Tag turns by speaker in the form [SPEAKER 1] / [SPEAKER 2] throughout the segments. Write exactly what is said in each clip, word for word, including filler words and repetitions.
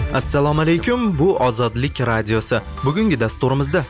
[SPEAKER 1] Assalomu alaykum, bu Ozodlik radiosi. Bugungi dasturimizda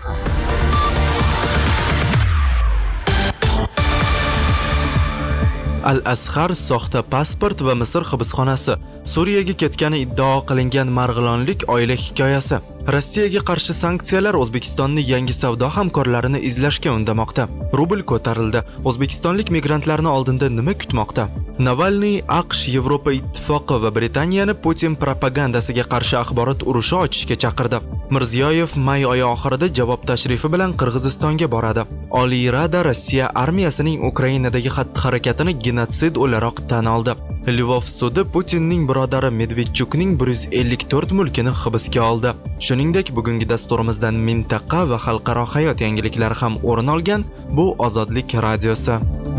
[SPEAKER 1] Al-Asqar soxta pasport va Misr hibsxonasi, Suriyaga ketgani iddao qilingan marg'ilonlik oila hikoyasi, Rossiyaga qarshi sanksiyalar O'zbekistonni yangi savdo hamkorlarini izlashga undamoqda. Rubl ko'tarildi. O'zbekistonlik migrantlarni oldinda nima kutmoqda? Navalniy AQSh, Yevropa Ittifoqi va Britaniyani Putin propagandasiga qarshi axborot urushi ochishga chaqirdi. Mirziyoyev may oyi oxirida javob tashrifi bilan Qirg'izistonga boradi. Oliy Rada Rossiya armiyasining Ukrainadagi xatti-harakatini genotsid o'laroq tan oldi. Lvov sudi Putinning birodari Medvedchukning bir yuz ellik to'rt mulkini hibsga oldi. Shuningdek, bugungi dasturimizdan mintaqa va xalqaro hayot yangiliklari ham o'rin olgan. Bu Ozodlik radiosi.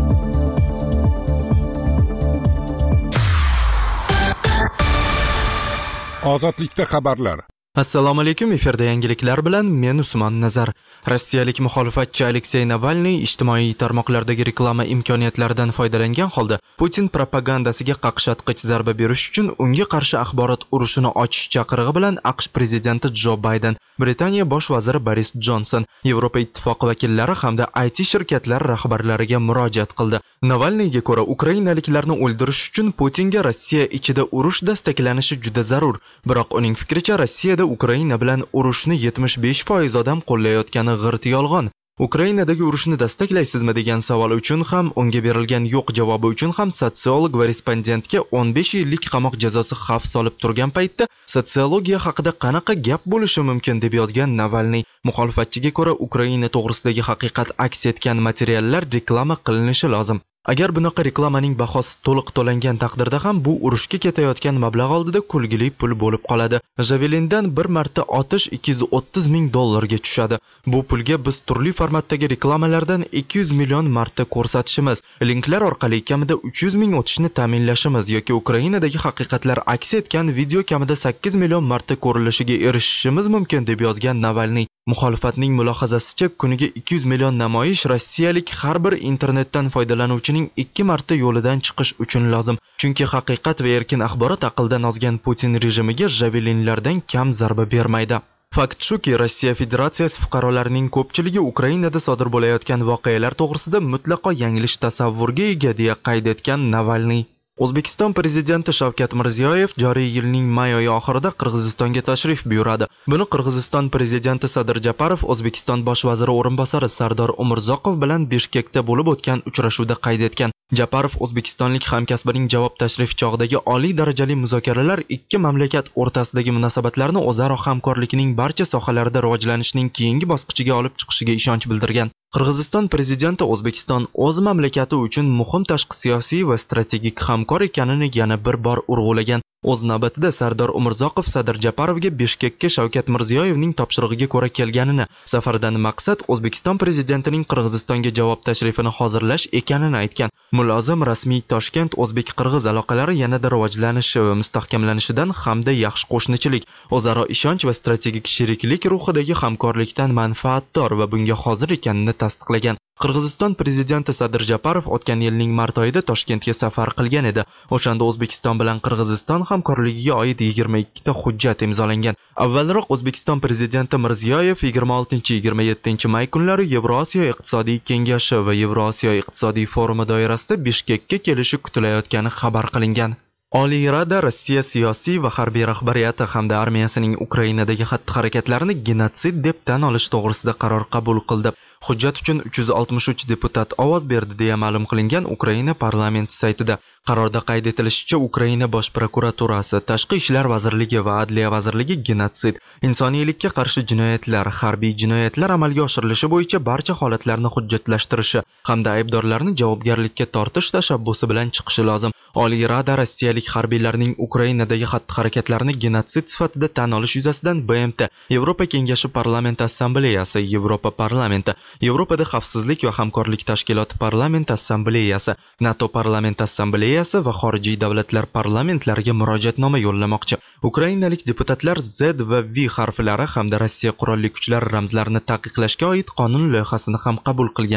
[SPEAKER 2] Ozodlikda xabarlar.
[SPEAKER 1] Assalomu alaykum, efirda yangiliklar bilan men Usmon Nazar. Rossiyalik muxolifatchi Aleksey Navalniy ijtimoiy tarmoqlardagi reklama imkoniyatlaridan foydalangan holda Putin propagandasiga qaqshatqich zarba berish uchun unga qarshi axborot urushini ochish chaqirig'i bilan AQSh prezidenti Jo Bayden, Britaniya bosh vaziri Boris Jonson, Yevropa Ittifoqi vakillari hamda I T shirkatlari rahbarlariga murojaat qildi. Navalniyga ko'ra, ukrainaliklarni o'ldirish uchun Putinga Rossiya ichida urush dastaklanishi juda zarur. Biroq uning fikricha, Rossiyada Ukraina bilan urushni yetmish besh foiz odam qo'llayotgani g'irt yolg'on. Ukrainadagi urushni dastaklaysizmi degan savol uchun ham, unga berilgan yo'q javobi uchun ham sotsiolog va respondentga o'n besh yillik qamoq jazosi xavf solib turgan paytda sotsiologiya haqida qanaqa gap bo'lishi mumkin deb yozgan Navalniy. Muxolifatchiga ko'ra, Ukraina to'g'risidagi haqiqat aks etgan materiallar reklama qilinishi lozim. Agar bunaqa reklamaning bahosi to'liq to'langan taqdirda ham bu urushga ketayotgan mablag' oldida kulgili pul bo'lib qoladi. Javelindan bir marta otish ikki yuz o'ttiz ming dollarga tushadi. Bu pulga biz turli formatdagi reklamalardan ikki yuz million marta ko'rsatishimiz, linklar orqali kamida uch yuz ming o'tishni ta'minlashimiz yoki Ukrainadagi haqiqatlar aks etgan video kamida sakkiz million marta ko'rilishiga erishishimiz mumkin deb yozgan Navalniy. Muxolifatning mulohazasicha, kuniga ikki yuz million namoyish rossiyalik har bir internetdan foydalanuvchining ikki marta yo'lidan chiqish uchun lozim. Chunki haqiqat va erkin axborot aqldan ozgan Putin rejimiga javelinlardan kam zarba bermaydi. Fakt shuki, Rossiya Federatsiyasi fuqarolarining ko'pchiligi Ukrainada sodir bo'layotgan voqealar to'g'risida mutlaqo yanglish tasavvurga ega deya qayd etgan Navalniy. O'zbekiston prezidenti Shavkat Mirziyoyev joriy yilning may oyi oxirida Qirg'izistonga tashrif buyuradi. Buni Qirg'iziston prezidenti Sadir Japarov O'zbekiston bosh vaziri o'rinbosari Sardor Umurzoqov bilan Bishkekda bo'lib o'tgan uchrashuvda qayd etgan. Japarov o'zbekistonlik hamkasbining javob tashrifi chog'idagi oliy darajali muzokaralar ikki mamlakat o'rtasidagi munosabatlarni o'zaro hamkorlikning barcha sohalarida rivojlanishning keyingi bosqichiga olib chiqishiga ishonch bildirgan. Qirg'iziston prezidenti O'zbekiston o'z mamlakati uchun muhim tashqi siyosiy va strategik hamkor ekanini yana bir bor urg'ulagan. O'z navbatida Sardor Umurzoqov Sadir Japarovga Bishkekka Shavkat Mirziyoyevning topshirig'iga ko'ra kelganini, safardan maqsad O'zbekiston prezidentining Qirg'izistonga javob tashrifini hozirlash ekanini aytgan. Mulozim rasmiy Toshkent o'zbek-qirg'iz aloqalari yanada rivojlanishi va mustahkamlanishidan hamda yaxshi qo'shnichilik, o'zaro ishonch va strategik sheriklik ruhidagi hamkorlikdan manfaatdor va bunga hozir ekanini tasdiqlagan. Qirg'iziston prezidenti Sadir Japarov o'tgan yilning mart oyida Toshkentga safar qilgan edi. O'shanda O'zbekiston bilan Qirg'iziston hamkorligiga oid yigirma ikki ta hujjat imzolangan. Avvalroq O'zbekiston prezidenti Mirziyoyev yigirma oltinchi yigirma yettinchi may kunlari Yevrosiyo iqtisodiy kengashi va Yevrosiyo iqtisodiy forumi doirasida Bishkekka kelishi kutilayotgani xabar qilingan. Oliy Rada Rossiya siyosiy va harbiy rahbariyati hamda armiyasining Ukrainadagi xatti-harakatlarini genotsid deb tan olish to'g'risida qaror qabul qildi. Hujjat uchun uch yuz oltmish uch deputat ovoz berdi deya ma'lum qilingan Ukraina parlamenti saytida. Qarorda qayd etilishicha, Ukraina bosh prokuraturasi, Tashqi ishlar vazirligi va Adliya vazirligi genotsid, insoniylikka qarshi jinoyatlar, harbiy jinoyatlar amalga oshirilishi bo'yicha barcha holatlarni hujjatlashtirishi hamda aybdorlarni javobgarlikka tortish tashabbusi bilan chiqishi lozim. Oliy Rada rossiyalik harbiylarning Ukrainadagi xatti-harakatlarini genotsid sifatida tan olish yuzasidan B M T, Yevropa Kengashi Parlament Assambleyasi, Yevropa Parlamenti, Yevropada Xavfsizlik va hamkorlik tashkiloti Parlament Assambleyasi, NATO Parlament Assambleyasi va xorijiy davlatlar parlamentlariga murojaatnoma yo'llamoqchi. Ukrainalik deputatlar Z va V harflari hamda Rossiya qurolli kuchlari ramzlarini taqiqlashga oid qonun loyihasini ham qabul qilganlar.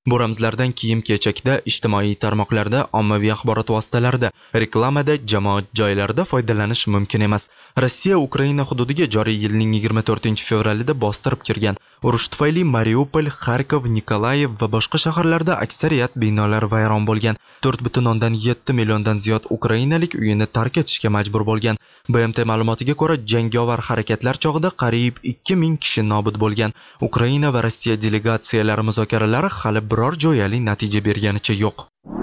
[SPEAKER 1] Bu ramzlardan kiyim-kechakda, ijtimoiy tarmoqlarda, ommaviy axborot vositalarida, reklamada, jamoat joylarida foydalanish mumkin emas. Rossiya Ukraina hududiga joriy yilning yigirma to'rtinchi fevralida bostirib kirgan. Urush tufayli Mariupol, Xarkov, Nikolayev va boshqa shaharlarda aksariyat binolar vayron bo'lgan. to'rt butun o'ndan yetti milliondan ziyod ukrainalik uyini tark etishga majbur bo'lgan. B M T ma'lumotiga ko'ra, jangovar harakatlar chog'ida qariyb ikki ming kishi nobud bo'lgan. Ukraina va Rossiya delegatsiyalari muzokaralari hali biror jo'yali natija berganicha yo'q.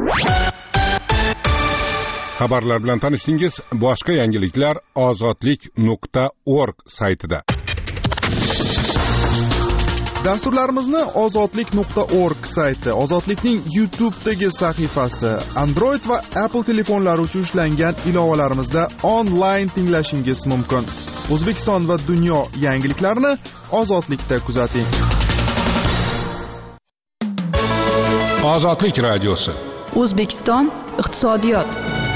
[SPEAKER 2] Xabarlar bilan tanishdingiz. Boshqa yangiliklar ozodlik nuqta org saytida.
[SPEAKER 3] Dasturlarimizni ozodlik nuqta org sayti, Ozodlikning YouTube'dagi sahifasi, Android va Apple telefonlari uchun ishlangan ilovalarimizda onlayn tinglashingiz mumkin. O'zbekiston va dunyo yangiliklarini Ozodlikda kuzating.
[SPEAKER 2] Ozodlik radiosi.
[SPEAKER 4] O'zbekiston iqtisodiyot.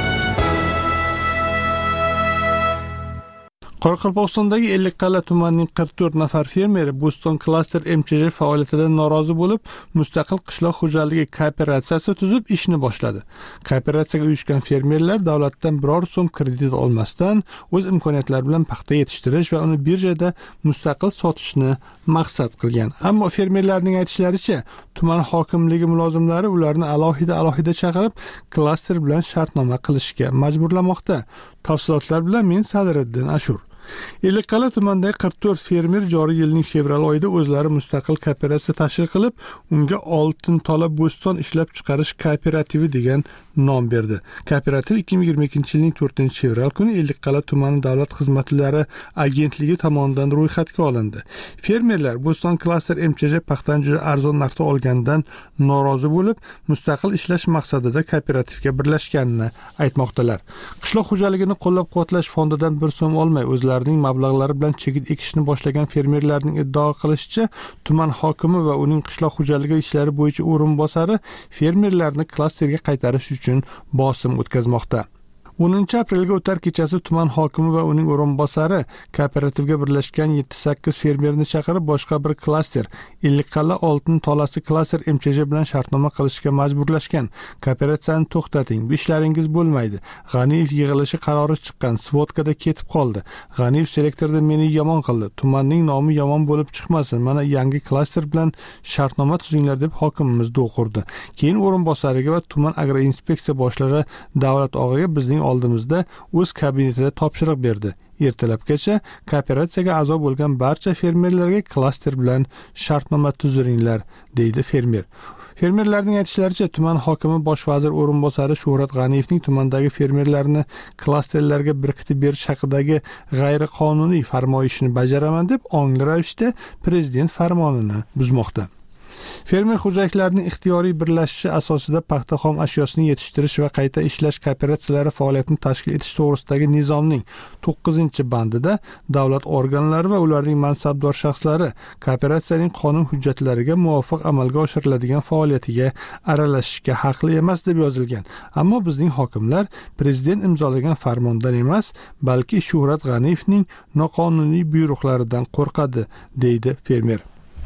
[SPEAKER 5] Qoraqalpog'istondagi Ellikqal'a tumanining qirq to'rt nafar fermeri Bo'ston klaster M Ch J faoliyatidan norozi bo'lib, mustaqil qishloq xo'jaligi kooperatsiyasi tuzib ishni boshladi. Kooperatsiyaga uyushgan fermerlar davlatdan biror so'm kredit olmasdan o'z imkoniyatlari bilan paxta yetishtirish va uni birjada mustaqil sotishni maqsad qilgan. Ammo fermerlarning aytishlaricha, tuman hokimligi mulozimlari ularni alohida-alohida chaqirib, klaster bilan shartnoma qilishga majburlamoqda. Tafsilotlar bilan men Sadiriddin Ashur. Ellikqal'a tumanidagi qirq to'rt fermer joriy yilning fevral oyida o'zlari mustaqil kooperatsiya tashkil qilib, unga Oltin tola bo'ston ishlab chiqarish kooperativi degan nom berdi. Kooperativ ikki ming yigirma ikkinchi yilning to'rtinchi fevral kuni Ellikqal'a tumani davlat xizmatlari agentligi tomonidan ro'yxatga olindi. Fermerlar Bo'ston klaster M Ch J paxtani juda arzon narxda olgandan norozi bo'lib, mustaqil ishlash maqsadida kooperativga birlashganini aytmoqdalar. Qishloq xo'jaligini qo'llab-quvvatlash fondidan bir so'm olmay o'zlarining mablag'lari bilan chigit ekishni boshlagan fermerlarning iddao qilishicha, tuman hokimi va uning qishloq xo'jaligi ishlari bo'yicha o'rinbosari fermerlarni klasterga qaytarish uchun bosim o'tkazmoqda. o'ninchi aprelga o'tar kechasi tuman hokimi va uning o'rinbosari kooperativga birlashgan yetti sakkiz fermerni chaqirib, boshqa bir klaster Ellikqal'a Oltin tolasi klaster M Ch J bilan shartnoma qilishga majburlashgan. Kooperatsiyani to'xtating, bu ishlaringiz bo'lmaydi. G'aniyev yig'ilishi qarori chiqqan, Svodkada ketib qoldi. G'aniyev selektorda meni yomon qildi. Tumanning nomi yomon bo'lib chiqmasin. Mana yangi klaster bilan shartnoma tuzinglar deb hokimimiz do'q urdi. Keyin o'rinbosariga va tuman agroinspeksiya boshlig'i Davlat og'aga bizning oldimizda o'z kabinetida topshiriq berdi. Ertalabgacha kooperatsiyaga a'zo bo'lgan barcha fermerlarga klaster bilan shartnoma tuziringlar, deydi fermer. Fermerlarning aytishlaricha, tuman hokimi bosh vazir o'rinbosari Shuhrat G'aniyevning tumandagi fermerlarni klasterlarga berkitib berish haqidagi g'ayriqonuniy farmoyishini bajaraman deb ongli ravishda prezident farmonini buzmoqda. Fermer xo'jaliklarining ixtiyoriy birlashishi asosida paxta xom ashyosini yetishtirish va qayta ishlash kooperatsiyalari faoliyatini tashkil etish to'g'risidagi nizomning to'qqizinchi bandida davlat organlari va ularning mansabdor shaxslari kooperatsiyaning qonun hujjatlariga muvofiq amalga oshiriladigan faoliyatiga aralashishga haqli emas deb yozilgan. Ammo bizning hokimlar prezident imzolagan farmondan emas, balki Shuhrat G'aniyevning noqonuniy buyruqlaridan qo'rqadi, deydi fermer.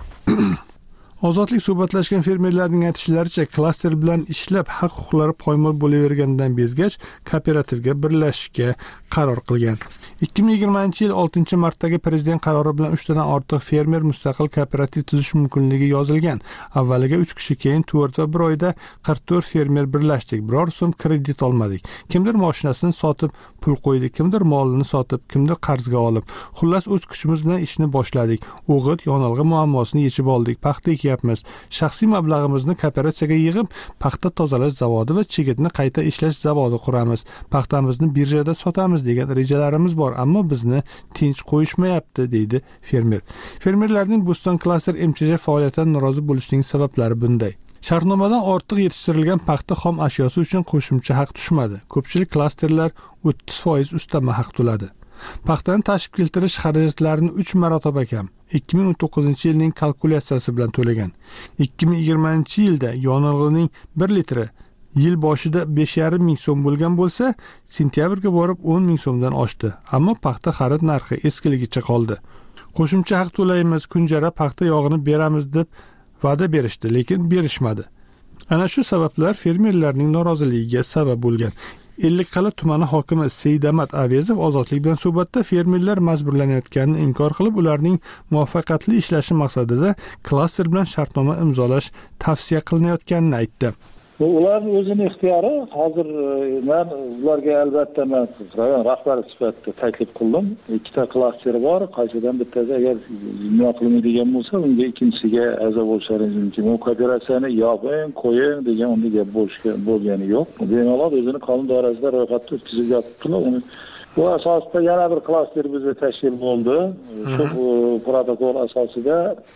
[SPEAKER 5] Ozodlik suhbatlashgan fermerlarning aytishlaricha, klaster bilan ishlab haq-huquqlari poymol bo'lavergandan bezgach, kooperativga birlashishga qaror qilgan. ikki ming yigirmanchi yil oltinchi martdagi prezident qarori bilan uch tadan ortiq fermer mustaqil kooperativ tuzish mumkinligi yozilgan. Avvaliga uch kishi, keyin to'rt va bir oyda qirq to'rt fermer birlashdik. Biror so'm kredit olmadik. Kimdir mashinasini sotib pul qo'ydi, kimdir molini sotib, kimdir qarzga olib. Xullas o'z kuchimiz bilan ishni boshladik. O'g'it, yonilg'i muammosini yechib oldik. Paxta ekyapmiz. Shaxsiy mablag'imizni kooperatsiyaga yig'ib, paxta tozalash zavodi va chigitni qayta ishlash zavodi quramiz. Paxtamizni birjada sotamiz degan rejalarimiz bor, ammo bizni tinch qo'yishmayapti, deydi fermer. Fermerlarning Bo'ston klaster M Ch J faoliyatidan norozi bo'lishining sabablari bunday. Shartnomadan ortiq yetishtirilgan paxta xom ashyosi uchun qo'shimcha haq tushmadi. Ko'pchilik klasterlar o'ttiz foiz ustama haq to'ladi. Paxtani tashib keltirish xarajatlarini uch marotaba kam ikki ming o'n to'qqizinchi yilning kalkulyatsiyasi bilan to'lagan. ikki ming yigirmanchi yilda yonilg'ining bir litri yil boshida besh yarim ming so'm bo'lgan bo'lsa, sentyabrga borib o'n ming so'mdan oshdi. Ammo paxta xarid narxi eskiligicha qoldi. Qo'shimcha haq to'laymiz, kunjara paxta yog'ini beramiz deb va'da berishdi, lekin berishmadi. Ana shu sabablar fermerlarning noroziligiga sabab bo'lgan. Ellikqal'a tumani hokimi Seydamat Avezov Ozodlik bilan suhbatda fermerlar majburlanayotganini inkor qilib, ularning muvaffaqiyatli ishlashi maqsadida klaster bilan shartnoma imzolash tavsiya qilinayotganini aytdi.
[SPEAKER 6] Ular o'zining ixtiyori. Hozir men ularga albatta men rayon rahbari sifatida taklif qildim. Ikkita klasteri bor, qaysidan bittasi agar nima qilmaydigan bo'lsa, unga ikkinchisiga a'zo bo'lishlaringiz mumkin. Bu kooperatsiyani yoping, qo'ying degan unda gap bo'lishga bo'lgani yo'q. Bemalol o'zini qonun doirasida ro'yxatga o'tkazib yotibdilar. Uni bu asosida yana bir klaster bizda tashkil bo'ldi. Shu protokol asosida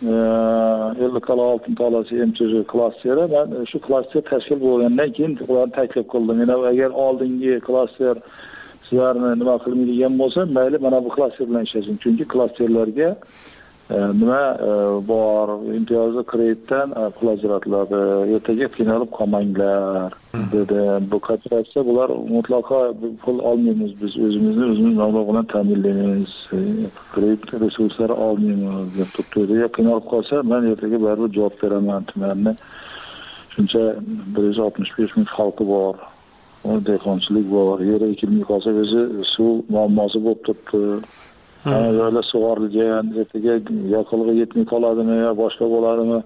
[SPEAKER 6] ellikqal'a oltin tolasi M Ch J klasteri. Men shu klaster tashkil bo'lgandan keyin ularni taklif qildim. Yana agar oldingi klaster sizlarni nima qilmaydigan bo'lsa, mayli mana bu klaster bilan ishlashing. Chunki klasterlarga nima bor, imtiyozli kreditdan pul ajratiladi. Ertaga qiynalib qolmanglar dedi. Bu kooperatsiya bular mutlaqo pul olmaymiz, biz o'zimizni o'zimiz mablag' bilan ta'minlaymiz. Kredit resurslari olmaymiz deb turibdi. Qiynalib qolsa, men ertaga baribir javob beraman tumanni. Shuncha bir yuz oltmish besh ming xalqi bor. Dehqonchilik bor. Yer ekilmay qolsa, o'zi suv muammosi bo'lib turibdi. Ana yo'llar sug'orilgan, ertaga yoqilg'i yetmay qoladimi yo boshqa bo'ladimi?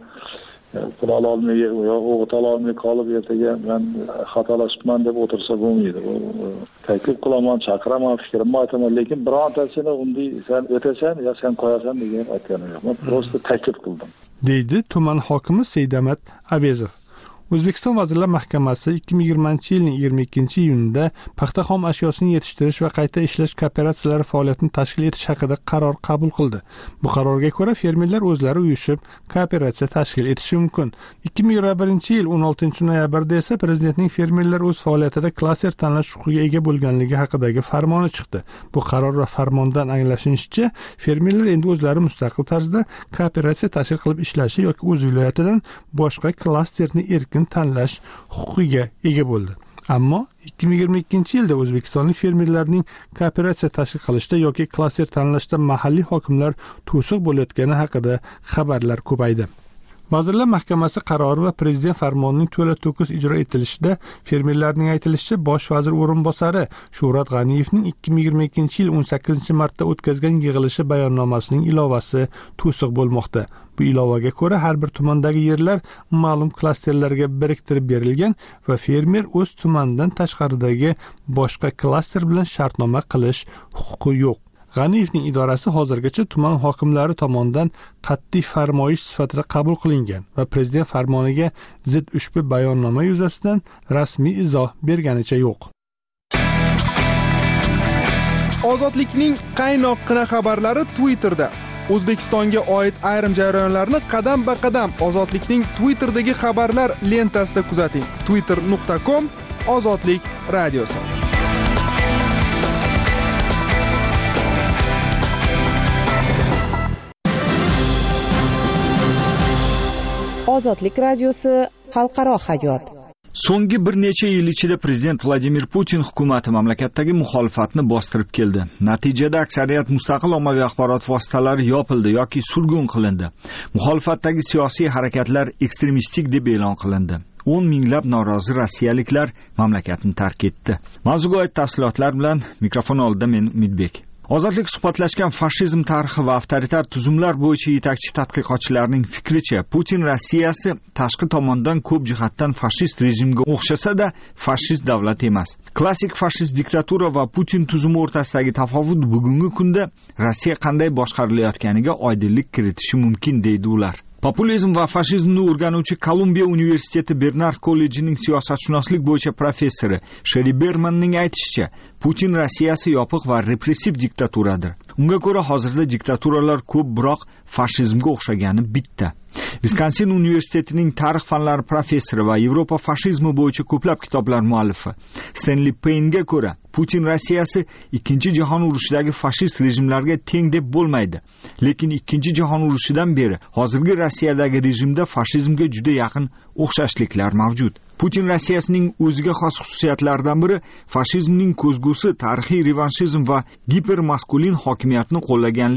[SPEAKER 6] Pul ololmay yo o'g'it ololmay qolib ertaga men xatolashibman deb o'tirsa bo'lmaydi. Taklif qilaman, chaqiraman, fikrimni aytaman, lekin birontasini unday sen o'tasan yo sen qo'yasan degan aytganim yo'q. Men prosta taklif qildim.
[SPEAKER 5] Deydi tuman hokimi Seydamat Avezov. O'zbekiston Vazirlar Mahkamasi ikki ming yigirmanchi yilning yigirma ikkinchi iyunida paxta xom ashyosini yetishtirish va qayta ishlash kooperatsiyalari faoliyatini tashkil etish haqida qaror qabul qildi. Bu qarorga ko'ra fermerlar o'zlari uyushib kooperatsiya tashkil etishi mumkin. ikki ming yigirma birinchi yil o'n oltinchi noyabrda esa prezidentning fermerlar o'z faoliyatida klaster tanlash huquqiga ega bo'lganligi haqidagi farmoni chiqdi. Bu qaror va farmondan anglashinishicha, fermerlar endi o'zlari mustaqil tarzda kooperatsiya tashkil qilib ishlashi yoki o'z viloyatidan boshqa klasterni erkin tanlash huquqiga ega bo'ldi. Ammo ikki ming yigirma ikkinchi yilda o'zbekistonlik fermerlarning kooperatsiya tashkil qilishda yoki klaster tanlashda mahalliy hokimlar to'siq bo'layotgani haqida xabarlar ko'paydi. Vazirlar Mahkamasi qarori va prezident farmonining to'la to'kis ijro etilishida fermerlarning aytilishicha, bosh vazir o'rinbosari Shuhrat G'aniyevning ikki ming yigirma ikkinchi yil o'n sakkizinchi martda o'tkazgan yig'ilishi bayonnomasining ilovasi to'siq bo'lmoqda. Bu ilovaga ko'ra har bir tumandagi yerlar ma'lum klasterlarga biriktirib berilgan va fermer o'z tumanidan tashqaridagi boshqa klaster bilan shartnoma qilish huquqi yo'q. G'aniyevning idorasi hozirgacha tuman hokimlari tomonidan qat'iy farmoyish sifatida qabul qilingan va prezident farmoniga zid ushbu bayonnoma yuzasidan rasmiy izoh berganicha yo'q.
[SPEAKER 3] Ozodlikning qaynoqqina xabarlari Twitterda. O'zbekistonga oid ayrim jarayonlarni qadam-ba-qadam Ozodlikning Twitterdagi xabarlar lentasida kuzating. twitter nuqta com Ozodlik radiosi.
[SPEAKER 7] Ozodlik radiosi xalqaro hayot.
[SPEAKER 8] So'nggi bir necha yil ichida prezident Vladimir Putin hukumati mamlakatdagi muxolifatni bostirib keldi. Natijada aksariyat mustaqil ommaviy axborot vositalari yopildi yoki surgun qilindi. Muxolifatdagi siyosiy harakatlar ekstremistik deb e'lon qilindi. o'n minglab norozi rossiyaliklar mamlakatni tark etdi. Mavzuga oid tafsilotlar bilan mikrofon oldida men Umidbek. Ozodlik suhbatlashgan fashizm tarixi va avtoritar tuzumlar bo'yicha yetakchi tadqiqotchilarning fikricha, Putin Rossiyasi tashqi tomondan ko'p jihatdan fashist rejimga o'xshasa-da, fashist davlat emas. Klassik fashist diktatura va Putin tuzumi o'rtasidagi tafovut bugungi kunda Rossiya qanday boshqarilayotganiga oydinlik kiritishi mumkin deydi ular. Populizm va fashizmni o'rganuvchi Kolumbiya universiteti Bernard kollejining siyosatshunoslik bo'yicha professori Sheri Bermanning aytishicha, Putin Rossiyasi yopiq va repressiv diktaturadir. Unga ko'ra hozirda diktaturalar ko'p, biroq fashizmga o'xshagani bitta. Wisconsin universitetining tarix fanlari professori va Yevropa fashizmi bo'yicha ko'plab kitoblar muallifi Stanley Payne'ga ko'ra, Putin Rossiyasi ikkinchi jahon urushidagi fashist rejimlarga teng deb bo'lmaydi. Lekin ikkinchi jahon urushidan beri hozirgi Rossiyadagi rejimda fashizmga juda yaqin o'xshashliklar mavjud. Putin Rossiyasining o'ziga xos xususiyatlaridan biri fashizmning ko'zgusi tarixiy revanshizm va gipermaskulin hokimiyatni qo'llaganligi.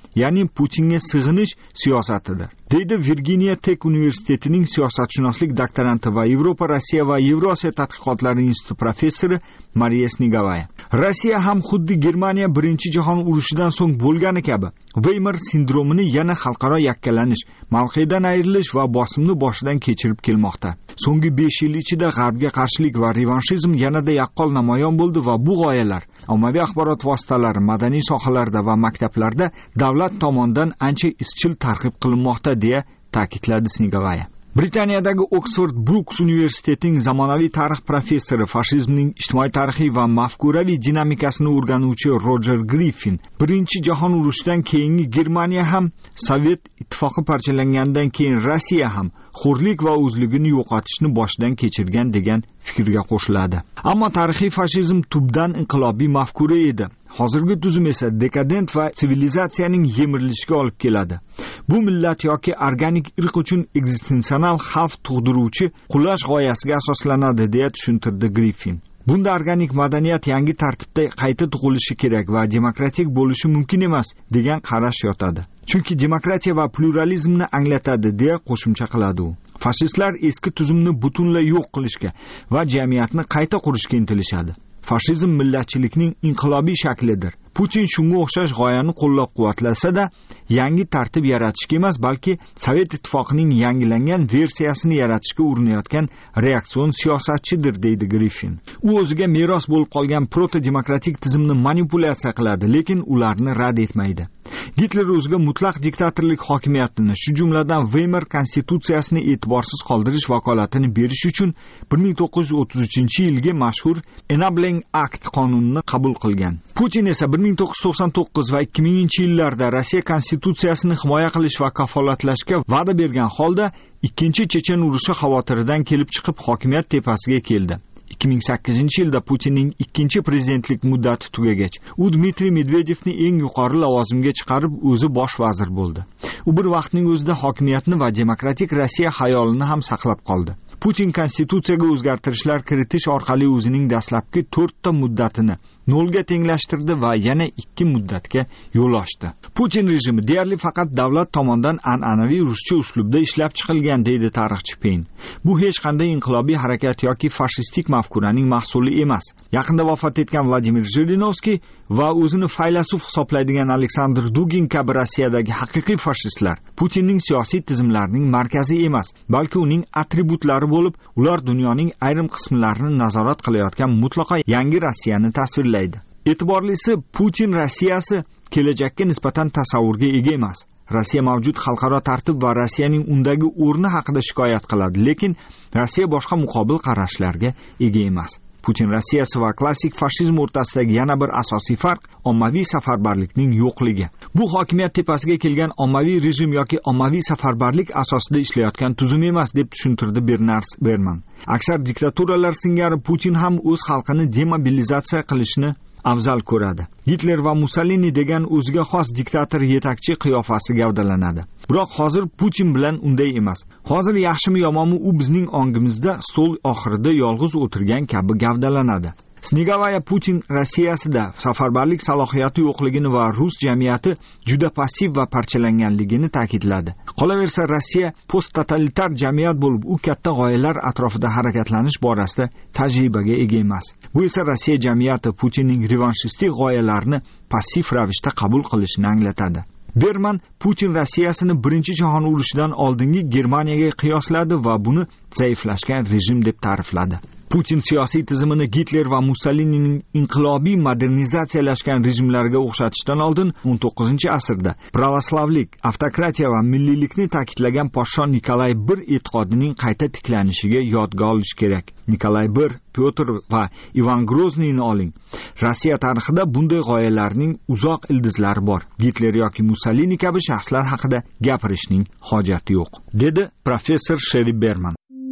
[SPEAKER 8] ya'ni Putinga sig'inish siyosatidir, deydi Virginiya Tech universitetining siyosatshunoslik doktoranti va Yevropa, Rossiya va Yevrosiyo tadqiqotlari instituti professori Mariya Snigovaya. Rossiya ham xuddi Germaniya birinchi jahon urushidan so'ng bo'lgani kabi Weimar sindromini yana xalqaro yakkalanish, mavqedan ayrilish va bosimni boshidan kechirib kelmoqda. So'nggi besh yil ichida G'arbga qarshilik va revanshizm yanada yaqqol namoyon bo'ldi va bu g'oyalar ommaviy axborot vositalari, madaniy sohalarda va maktablarda davlat tomonidan ancha izchil targ'ib qilinmoqda, deya ta'kidladi Snigovaya. Britaniyadagi Oxford Brookes universitetining zamonaviy tarix professori, fashizmning ijtimoiy tarixiy va mafkuraviy dinamikasini o'rganuvchi Roger Griffin birinchi jahon urushidan keyingi Germaniya ham, Sovet ittifoqi parchalangandan keyin Rossiya ham xo'rlik va o'zligini yo'qotishni boshidan kechirgan degan fikrga qo'shiladi. Ammo tarixiy fashizm tubdan inqilobiy mafkura edi. Hozirgi tuzum esa dekadent va sivilizatsiyaning yemirilishiga olib keladi. Bu millat yoki organik irq uchun ekzistensional xavf tug'diruvchi qulash g'oyasiga asoslanadi, deya tushuntirdi Griffin. Bunda organik madaniyat yangi tartibda qayta tug'ilishi kerak va demokratik bo'lishi mumkin emas degan qarash yotadi. Chunki demokratiya va pluralizmni anglatadi, deya qo'shimcha qiladi u. Fashistlar eski tuzumni butunlay yo'q qilishga va jamiyatni qayta qurishga intilishadi. Fashizm millatchilikning inqilobiy shaklidir. Putin shunga o'xshash g'oyani qo'llab-quvvatlasa-da, yangi tartib yaratishga emas, balki Sovet ittifoqining yangilangan versiyasini yaratishga urinayotgan reaksion siyosatchidir, deydi Griffin. U o'ziga meros bo'lib qolgan proto-demokratik tizimni manipulyatsiya qiladi, lekin ularni rad etmaydi. Gitler o'ziga mutlaq diktatorlik hokimiyatini, shu jumladan Weimar konstitutsiyasini e'tiborsiz qoldirish vakolatini berish uchun bir ming to'qqiz yuz o'ttiz uchinchi yilgi mashhur Enabling Act qonunini qabul qilgan. Putin esa bir ming to'qqiz yuz to'qson to'qqiz va ikki minginchi yillarda Rossiya konstitutsiyasini himoya qilish va kafolatlashga va'da bergan holda ikkinchi Chechen urushi xavotiridan kelib chiqib hokimiyat tepasiga keldi. ikki ming sakkizinchi yilda Putinning ikkinchi prezidentlik muddati tugagach, u Dmitriy Medvedevni eng yuqori lavozimga chiqarib, o'zi bosh vazir bo'ldi. U bir vaqtning o'zida hokimiyatni va demokratik Rossiya xayolini ham saqlab qoldi. Putin konstitutsiyaga o'zgartirishlar kiritish orqali o'zining dastlabki to'rtta muddatini nolga tenglashtirdi va yana ikki muddatga yo'l ochdi. Putin rejimi deyarli faqat davlat tomonidan an'anaviy ruscha uslubda ishlab chiqilgan, deydi tarixchi Peyn. Bu hech qanday inqilobiy harakat yoki fashistik mafkuraning mahsuli emas. Yaqinda vafot etgan Vladimir Zhirinovskiy va o'zini faylasuf hisoblaydigan Aleksandr Dugin kabi Rossiyadagi haqiqiy fashistlar Putinning siyosiy tizimlarining markazi emas, balki uning atributlari bo'lib, ular dunyoning ayrim qismlarini nazorat qilayotgan mutlaqo yangi Rossiyani tasvirlaydi. E'tiborlisi, Putin Rossiyasi kelajakka nisbatan tasavvurga ega emas. Rossiya mavjud xalqaro tartib va Rossiyaning undagi o'rni haqida shikoyat qiladi, lekin Rossiya boshqa muqobil qarashlarga ega emas. Putin Rossiyasi va klassik fashizm o'rtasidagi yana bir asosiy farq ommaviy safarbarlikning yo'qligi. Bu hokimiyat tepasiga kelgan ommaviy rejim yoki ommaviy safarbarlik asosida ishlayotgan tuzum emas, deb tushuntirdi Bernard Berman. Aksar diktaturalar singari Putin ham o'z xalqini demobilizatsiya qilishni afzal ko'radi. Hitler va Mussolini degan o'ziga xos diktator yetakchi qiyofasi gavdalanadi. Biroq hozir Putin bilan unday emas. Hozir yaxshimi yomonmi u bizning ongimizda stol oxirida yolg'iz o'tirgan kabi gavdalanadi. Snigovaya Putin Rossiyasida safarbarlik salohiyati yo'qligini va rus jamiyati juda passiv va parchalanganligini ta'kidladi. Qolaversa, Rossiya post-totalitar jamiyat bo'lib, u katta g'oyalar atrofida harakatlanish borasida tajribaga ega emas. Bu esa Rossiya jamiyati Putinning revanshistik g'oyalarini passiv ravishda qabul qilishini anglatadi. Berman Putin Rossiyasini birinchi jahon urushidan oldingi Germaniyaga qiyosladi va buni zaiflashgan rejim deb ta'rifladi. Putin siyosiy tizimini Hitler va Mussolinining inqilobiy modernizatsiyalashgan rejimlariga o'xshatishdan oldin o'n to'qqizinchi asrda pravoslavlik, avtokratiya va milliylikni ta'kidlagan podsho Nikolay bir e'tiqodining qayta tiklanishiga yodga olish kerak. Nikolay bir, Pyotr va Ivan Grozniyni oling. Rossiya tarixida bunday g'oyalarning uzoq ildizlari bor. Hitler yoki Mussolini kabi shaxslar haqida gapirishning hojati yo'q, dedi professor Sheri Berman.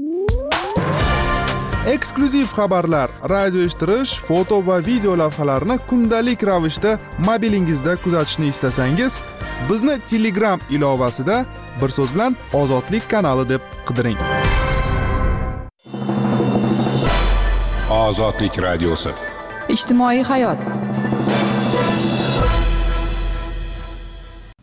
[SPEAKER 3] Eksklyuziv xabarlar, radio eshittirish, foto va video lavhalarni kundalik ravishda mobilingizda kuzatishni istasangiz, bizni Telegram ilovasida bir so'z bilan Ozodlik kanali deb qidiring.
[SPEAKER 2] Ozodlik radiosi.
[SPEAKER 4] Ijtimoiy hayot.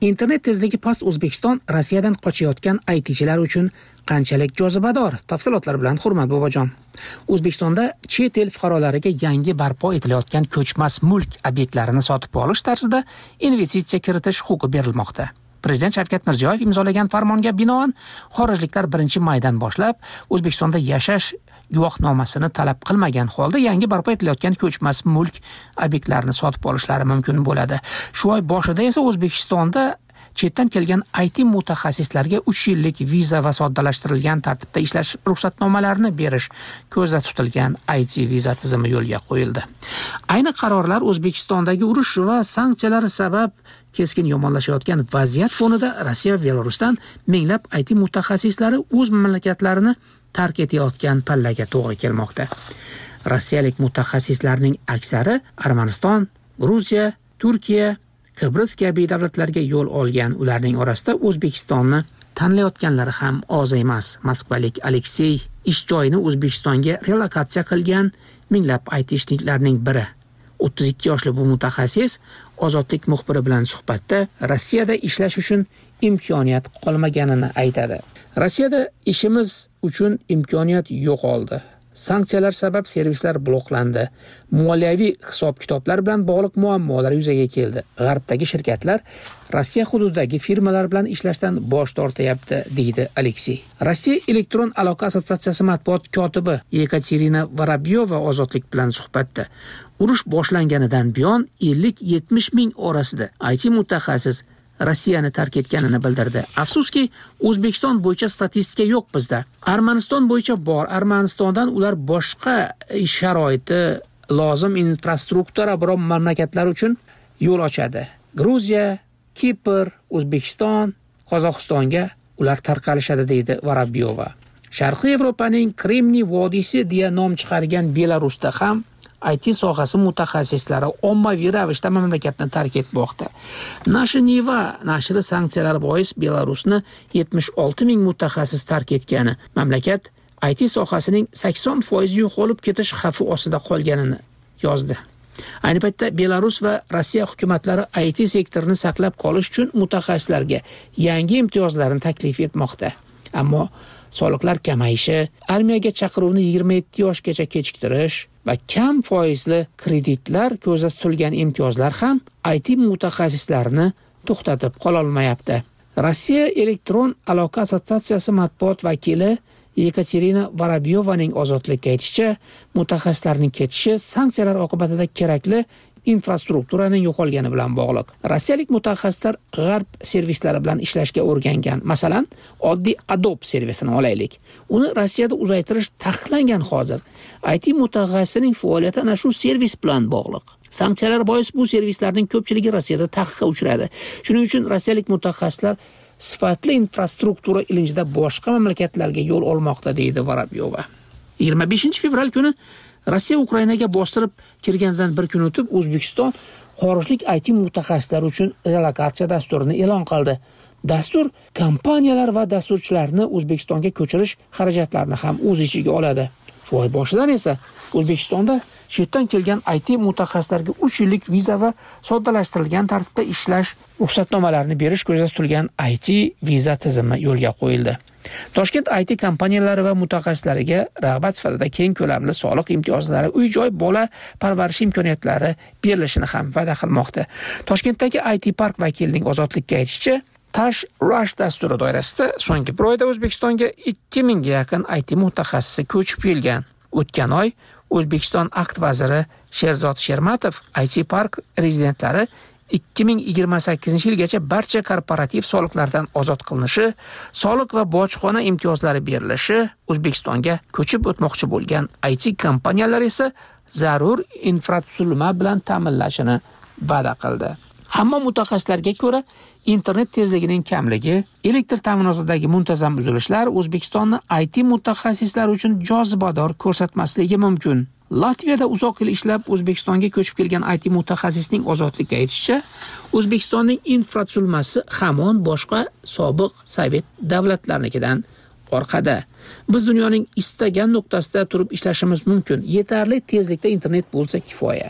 [SPEAKER 9] Internet tezligi past O'zbekiston Rossiyadan qochayotgan I T'chilar uchun qanchalik jozibador? Tafsilotlar bilan Hurmat Bobojon. O'zbekistonda chet el fuqarolariga yangi barpo etilayotgan ko'chmas mulk obyektlarini sotib olish tarzida investitsiya kiritish huquqi berilmoqda. Prezident Shavkat Mirziyoyev imzolagan farmonga binoan xorijliklar birinchi maydan boshlab O'zbekistonda yashash guvohnomasini talab qilmagan holda yangi barpo etilayotgan ko'chmas mulk obyektlarini sotib olishlari mumkin bo'ladi. Shu oy boshida esa O'zbekistonda chetdan kelgan I T mutaxassislarga uch yillik viza va soddalashtirilgan tartibda ishlash ruxsatnomalarini berish ko'zda tutilgan I T viza tizimi yo'lga qo'yildi. Ayni qarorlar O'zbekistondagi urush va sanksiyalar sabab keskin yomonlashayotgan vaziyat fonida Rossiya va Belarusdan minglab I T mutaxassislari o'z mamlakatlarini tark etayotgan pallaga to'g'ri kelmoqda. Rossiyalik mutaxassislarning aksari Armaniston, Gruziya, Turkiya, Qibros kabi davlatlarga yo'l olgan. Ularning orasida O'zbekistonni tanlayotganlari ham oz emas. Moskvalik Aleksey ish joyini O'zbekistonga relokatsiya qilgan minglab I T ishchilarning biri. o'ttiz ikki yoshli bu mutaxassis Ozodlik muxbiri bilan suhbatda Rossiyada ishlash uchun imkoniyat qolmaganini aytadi. Rossiyada ishimiz uchun imkoniyat yo'qoldi. Sanksiyalar sabab servislar bloklandi. Moliyaviy hisob-kitoblar bilan bog'liq muammolar yuzaga keldi. G'arbdagi shirkatlar Rossiya hududidagi firmalar bilan ishlashdan bosh tortyapti, deydi Aleksey. Rossiya elektron aloqa assotsiatsiyasi matbuot kotibi Yekaterina Vorobyova Ozodlik bilan suhbatda urush boshlanganidan buyon ellik yetmish ming orasida I T mutaxassis Rossiyani tark etganini bildirdi. Afsuski, O'zbekiston bo'yicha statistika yo'q bizda. Armaniston bo'yicha bor. Armanistondan ular boshqa sharoiti lozim infrastruktura biron mamlakatlar uchun yo'l ochadi. Gruziya, Kipr, O'zbekiston, Qozog'istonga ular tarqalishadi, deydi Vorobyova. Sharqiy Yevropaning Kremniy vodiysi deya nom chiqargan Belarusda ham I T sohasi mutaxassislari ommaviy ravishda mamlakatni tark etmoqda. Nashiniva nashri sanksiyalar bois Belarusni yetmish olti ming mutaxassis tark etgani, mamlakat I T sohasining sakson foiz yo'qolib ketish xavfi ostida qolganini yozdi. Ayni paytda Belarus va Rossiya hukumatlari I T sektorini saqlab qolish uchun mutaxassislarga yangi imtiyozlarni taklif etmoqda. Ammo soliqlar kamayishi, armiyaga chaqiruvni yigirma yetti yoshgacha kechiktirish va kam foizli kreditlar ko'zda tutilgan imtiyozlar ham I T mutaxassislarini to'xtatib qola olmayapti. Rossiya elektron aloqa assotsiatsiyasi matbuot vakili Yekaterina Vorobyovaning Ozodlikka aytishicha, mutaxassislarning ketishi sanksiyalar oqibatida kerakli infrastrukturaning yo'qolgani bilan bog'liq. Rossiyalik mutaxassislar g'arb servislari bilan ishlashga o'rgangan. Masalan, oddiy Adobe servisini olaylik. Uni Rossiyada uzaytirish taqiqlangan hozir. I T mutaxassisining faoliyati ana shu servis bilan bog'liq. Sanksiyalar bois bu servislarning ko'pchiligi Rossiyada taqiqqa uchradi. Shuning uchun rossiyalik mutaxassislar sifatli infrastruktura ilinjida boshqa mamlakatlarga yo'l olmoqda, deydi Vorobyova. yigirma beshinchi fevral kuni Rossiya Ukrainaga bostirib kirgandan bir kun o'tib O'zbekiston xorijlik I T mutaxassislari uchun relokatsiya dasturini e'lon qildi. Dastur kompaniyalar va dasturchilarni O'zbekistonga ko'chirish xarajatlarini ham o'z ichiga oladi. Shu oy boshidan esa O'zbekistonda chetdan kelgan I T mutaxassislarga uch yillik viza va soddalashtirilgan tartibda ishlash ruxsatnomalarini berish ko'zda tutilgan I T viza tizimi yo'lga qo'yildi. Toshkent I T kompaniyalari va mutaxassislariga rag'bat sifatida keng ko'lamli soliq imtiyozlari, uy-joy, bola parvarish imkoniyatlari berilishini ham va'da qilmoqda. Toshkentdagi I T park vakilining Ozodlikka aytishicha, Tash Rush dasturi doirasida so'nggi bir oyda O'zbekistonga ikki mingga yaqin I T mutaxassisi ko'chib kelgan. O'tgan oy O'zbekiston akt vaziri Sherzod Shermatov I T park rezidentlari ikki ming yigirma sakkizinchi yilgacha barcha korporativ soliqlardan ozod qilinishi, soliq va bojxona imtiyozlari berilishi, O'zbekistonga ko'chib o'tmoqchi bo'lgan I T kompaniyalar esa zarur infratuzilma bilan ta'minlashini va'da qildi. Hamma mutaxassislarga ko'ra, internet tezligining kamligi, elektr ta'minotidagi muntazam uzilishlar O'zbekistonni I T mutaxassislari uchun jozibador ko'rsatmasligi mumkin. Latviyada uzoq yil ishlab O'zbekistonga ko'chib kelgan I T mutaxassisning Ozodlikka aytishicha, O'zbekistonning infratuzilmasi hamon boshqa sobiq Sovet davlatlarinikidan orqada. Biz dunyoning istagan nuqtasida turib ishlashimiz mumkin. Yetarli tezlikda internet bo'lsa kifoya.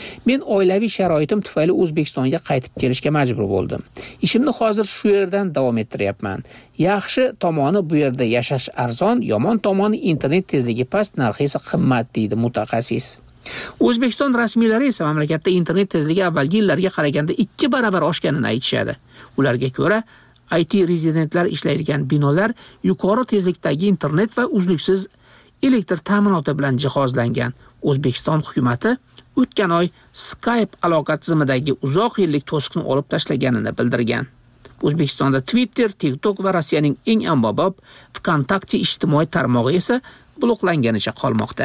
[SPEAKER 9] Men oilaviy sharoitim tufayli O'zbekistonga qaytib kelishga majbur bo'ldim. Ishimni hozir shu yerdan davom ettiryapman. Yaxshi tomoni bu yerda yashash arzon, yomon tomoni internet tezligi past, narxi esa qimmat, deydi mutaxassis. O'zbekiston rasmiylari esa mamlakatda internet tezligi avvalgi yillarga qaraganda ikki barobar oshganini aytishadi. Ularga ko'ra, I T rezidentlar ishlaydigan binolar yuqori tezlikdagi internet va uzluksiz elektr ta'minoti bilan jihozlangan. O'zbekiston hukumatı o'tgan oy Skype aloqa tizimidagi uzoq yillik to'siqni olib tashlaganini bildirgan. O'zbekistonda Twitter, TikTok va Rossiyaning eng ommabop VKontakte ijtimoiy tarmog'i esa bloklanganicha qolmoqda.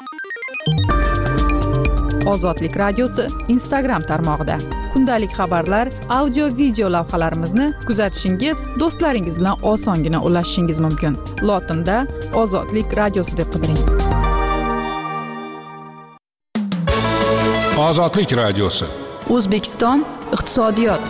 [SPEAKER 4] Ozodlik radiosi Instagram tarmog'ida. Kundalik xabarlar, audio, video lavhalarimizni kuzatishingiz, do'stlaringiz bilan osongina ulashishingiz mumkin. Lotinda Ozodlik radiosi deb qidiring.
[SPEAKER 2] Ozodlik radiosi.
[SPEAKER 4] O'zbekiston iqtisodiyot.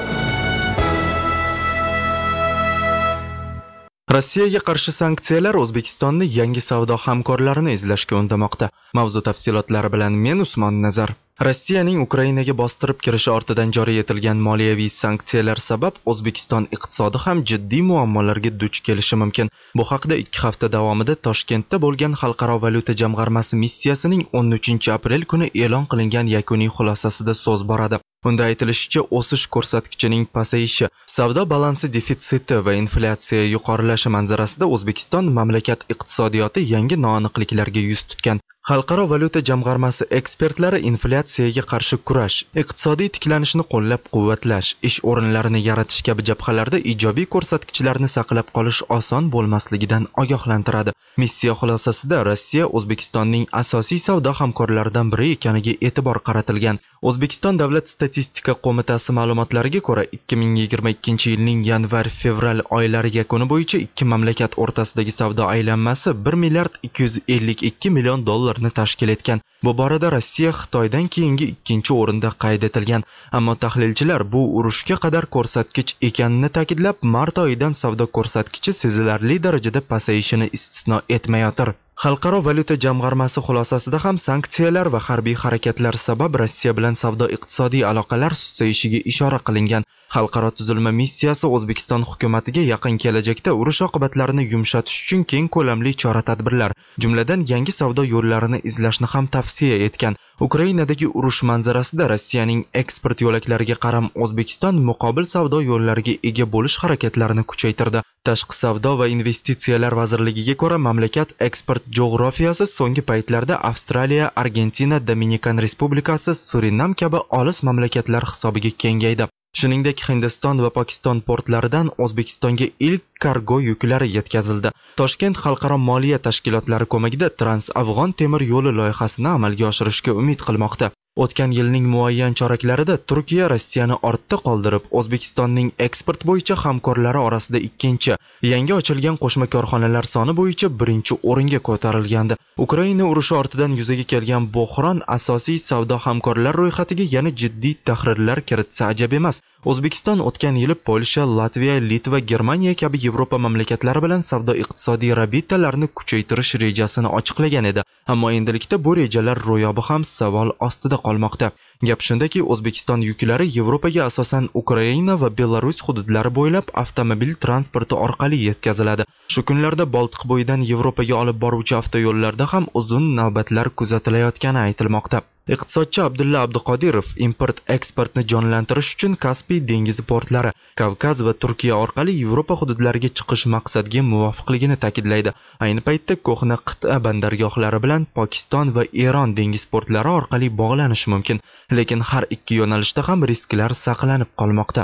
[SPEAKER 1] Rossiyaga qarshi sanksiyalar O'zbekistonni yangi savdo hamkorlarini izlashga undamoqda. Mavzu tafsilotlari bilan men Usmon Nazar. Rossiyaning Ukrainaga bostirib kirishi ortidan joriy etilgan moliyaviy sanksiyalar sabab O'zbekiston iqtisodi ham jiddiy muammolarga duch kelishi mumkin. Bu haqda ikki hafta davomida Toshkentda bo'lgan Xalqaro valyuta jamg'armasi missiyasining o'n uchinchi aprel kuni e'lon qilingan yakuniy xulosasida so'z boradi. Unda aytilishicha, o'sish ko'rsatkichining pasayishi, savdo balansi defitsiti va inflyatsiya yuqorilashi manzarasida O'zbekiston mamlakat iqtisodiyoti yangi noaniqliklarga yuz tutgan. Xalqaro valyuta jamg'armasi ekspertlari inflyatsiyaga qarshi kurash, iqtisodiy tiklanishni qo'llab-quvvatlash, ish o'rinlarini yaratish kabi jabhalarda ijobiy ko'rsatkichlarni saqlab qolish oson bo'lmasligidan ogohlantiradi. Missiya xulosasida Rossiya O'zbekistonning asosiy savdo hamkorlaridan biri ekaniga e'tibor qaratilgan. O'zbekiston Davlat statistika qo'mitasi ma'lumotlariga ko'ra, ikki ming yigirma ikkinchi yilning yanvar-fevral oylari yakuni bo'yicha ikki mamlakat o'rtasidagi savdo aylanmasi bir milliard ikki yuz ellik ikki million dollarni tashkil etgan. Bu borada Rossiya Xitoydan keyingi ikkinchi o'rinda qayd etilgan. Ammo tahlilchilar bu urushga qadar ko'rsatkich ekanini ta'kidlab, mart oyidan savdo ko'rsatkichi sezilarli darajada pasayishini istisno etmayotir. Xalqaro valyuta jamg'armasi xulosasida ham sanksiyalar va harbiy harakatlar sabab Rossiya bilan savdo-iqtisodiy aloqalar susayishiga ishora qilingan. Xalqaro tuzilma missiyasi O'zbekiston hukumatiga yaqin kelajakda urush oqibatlarini yumshatish uchun keng ko'lamli chora-tadbirlar, jumladan yangi savdo yo'llarini izlashni ham tavsiya etgan. Ukrainadagi urush manzarasida Rossiyaning eksport yo'laklariga qaram O'zbekiston muqobil savdo yo'llariga ega bo'lish harakatlarini kuchaytirdi. Tashqi savdo va investitsiyalar vazirligiga ko'ra, mamlakat eksport geografiyasi so'nggi paytlarda Avstraliya, Argentina, Dominikan Respublikasi, Surinam kabi olis mamlakatlar hisobiga kengaydi. Shuningdek, Hindiston va Pokiston portlaridan O'zbekistonga ilk kargo yuklari yetkazildi. Toshkent xalqaro moliya tashkilotlari ko'magida Trans-Afg'on temir yo'li loyihasini amalga oshirishga umid qilmoqda. O'tgan yilning muayyan choraklarida Turkiya Rossiyani ortda qoldirib, O'zbekistonning eksport bo'yicha hamkorlari orasida ikkinchi, yangi ochilgan qo'shma korxonalar soni bo'yicha birinchi o'ringa ko'tarilgandi. Ukraina urushi ortidan yuzaga kelgan bo'hron asosiy savdo hamkorlar ro'yxatiga yana jiddiy tahrirlar kiritsa ajab emas. O'zbekiston o'tgan yili Polsha, Latviya, Litva, Germaniya kabi Yevropa mamlakatlari bilan savdo-iqtisodiy rabitalarni kuchaytirish rejasini ochiqlagan edi. Ammo endilikda bu rejalar ro'yobi ham savol ostida qolmoqda. Gap shundaki, O'zbekiston yuklari Yevropaga asosan Ukraina va Belarus hududlari bo'ylab avtomobil transporti orqali yetkaziladi. Shu kunlarda Boltiq bo'yidan Yevropaga olib boruvchi avtoyo'llarda ham uzun navbatlar kuzatilayotgani aytilmoqda. Iqtisodchi Abdulla Abduqodirov import-eksportni jonlantirish uchun Kaspiy dengizi portlari, Kavkaz va Turkiya orqali Yevropa hududlariga chiqish maqsadga muvofiqligini ta'kidlaydi. Ayni paytda ko'hna qit'a bandargohlari bilan Pokiston va Eron dengiz portlari orqali bog'lanish mumkin, lekin har ikki yo'nalishda ham risklar saqlanib qolmoqda.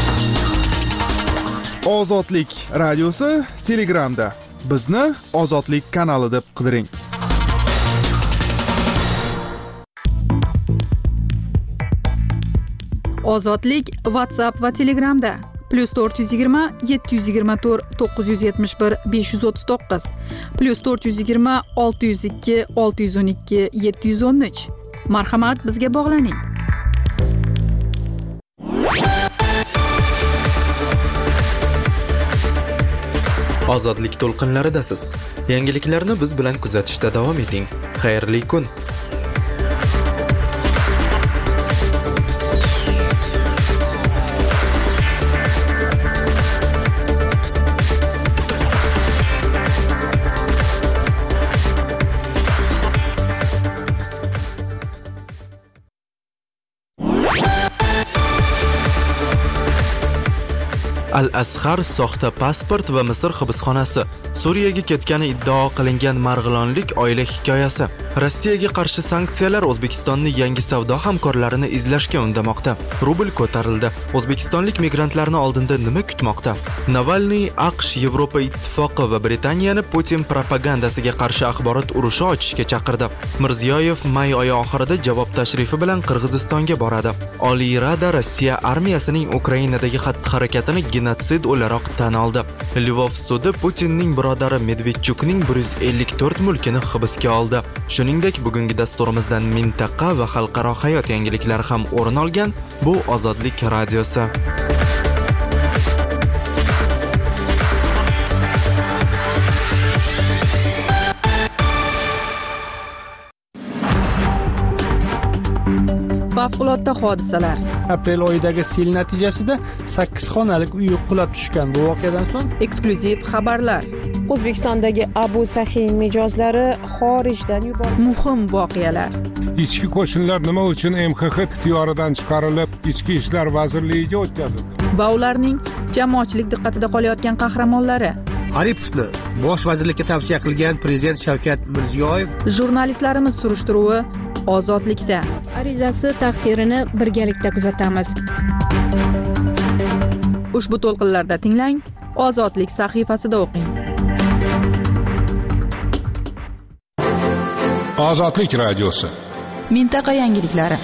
[SPEAKER 3] Ozodlik radiosi Telegramda. Bizni Ozodlik kanali deb qidiring.
[SPEAKER 4] Ozodlik WhatsApp va Telegramda plus to'rt yuz yigirma yetti yuz yigirma to'rt to'qqiz yuz yetmish bir besh yuz o'ttiz to'qqiz plus to'rt yuz yigirma olti yuz ikki olti yuz o'n ikki yetti yuz o'n uch. Marhamat, bizga bog'laning.
[SPEAKER 1] Ozodlik to'lqinlaridasiz. Yangiliklarni biz bilan kuzatishda davom eting. Xayrli kun. Al-Azhar soxta pasport va Misr hibsxonasi. Suriyaga ketgani iddao qilingan marg'ilonlik oila hikoyasi. Rossiyaga qarshi sanksiyalar O'zbekistonni yangi savdo hamkorlarini izlashga undamoqda. Rubl ko'tarildi. O'zbekistonlik migrantlarni oldinda nima kutmoqda? Navalniy AQSh, Yevropa Ittifoqi va Britaniyani Putin propagandasiga qarshi axborot urushi ochishga chaqirdi. Mirziyoyev may oyi oxirida javob tashrifi bilan Qirg'izistonga boradi. Oliy Rada Rossiya armiyasining Ukrainadagi xatti-harakatini genotsid o'laroq tan oldi. Lvov sudi Putinning birodari Medvedchukning bir yuz ellik to'rt mulkini hibsga oldi. Shuningdek, bugungi dasturimizdan mintaqa va xalqaro hayot yangiliklari ham o'rin olgan. Bu Ozodlik radiosi.
[SPEAKER 4] Favqulodda hodisalar.
[SPEAKER 5] Aprel oyidagi sel natijasida sakkiz xonalik uy qulab tushgan. Bu voqeadan so'ng
[SPEAKER 4] eksklyuziv xabarlar.
[SPEAKER 7] O'zbekistondagi Abu Sahin mijozlari xorijdan yuborildi.
[SPEAKER 4] Muhim voqealar.
[SPEAKER 2] Ichki qo'shinlar nima uchun M X X ixtiyoridan chiqarilib, Ichki ishlar vazirligiga o'tkazildi?
[SPEAKER 4] Va ularning jamoatchilik diqqatida qolayotgan qahramonlari.
[SPEAKER 10] Aripovni bosh vazirlikka tavsiya qilgan prezident Shavkat Mirziyoyev.
[SPEAKER 4] Jurnalistlarimiz surishtiruvi Ozodlikda.
[SPEAKER 11] Arizasi taqdirini birgalikda kuzatamiz.
[SPEAKER 4] Ushbu to'lqinlarda tinglang, Ozodlik sahifasida o'qing.
[SPEAKER 2] Ozodlik radiosi.
[SPEAKER 4] Mintaqa yangiliklari.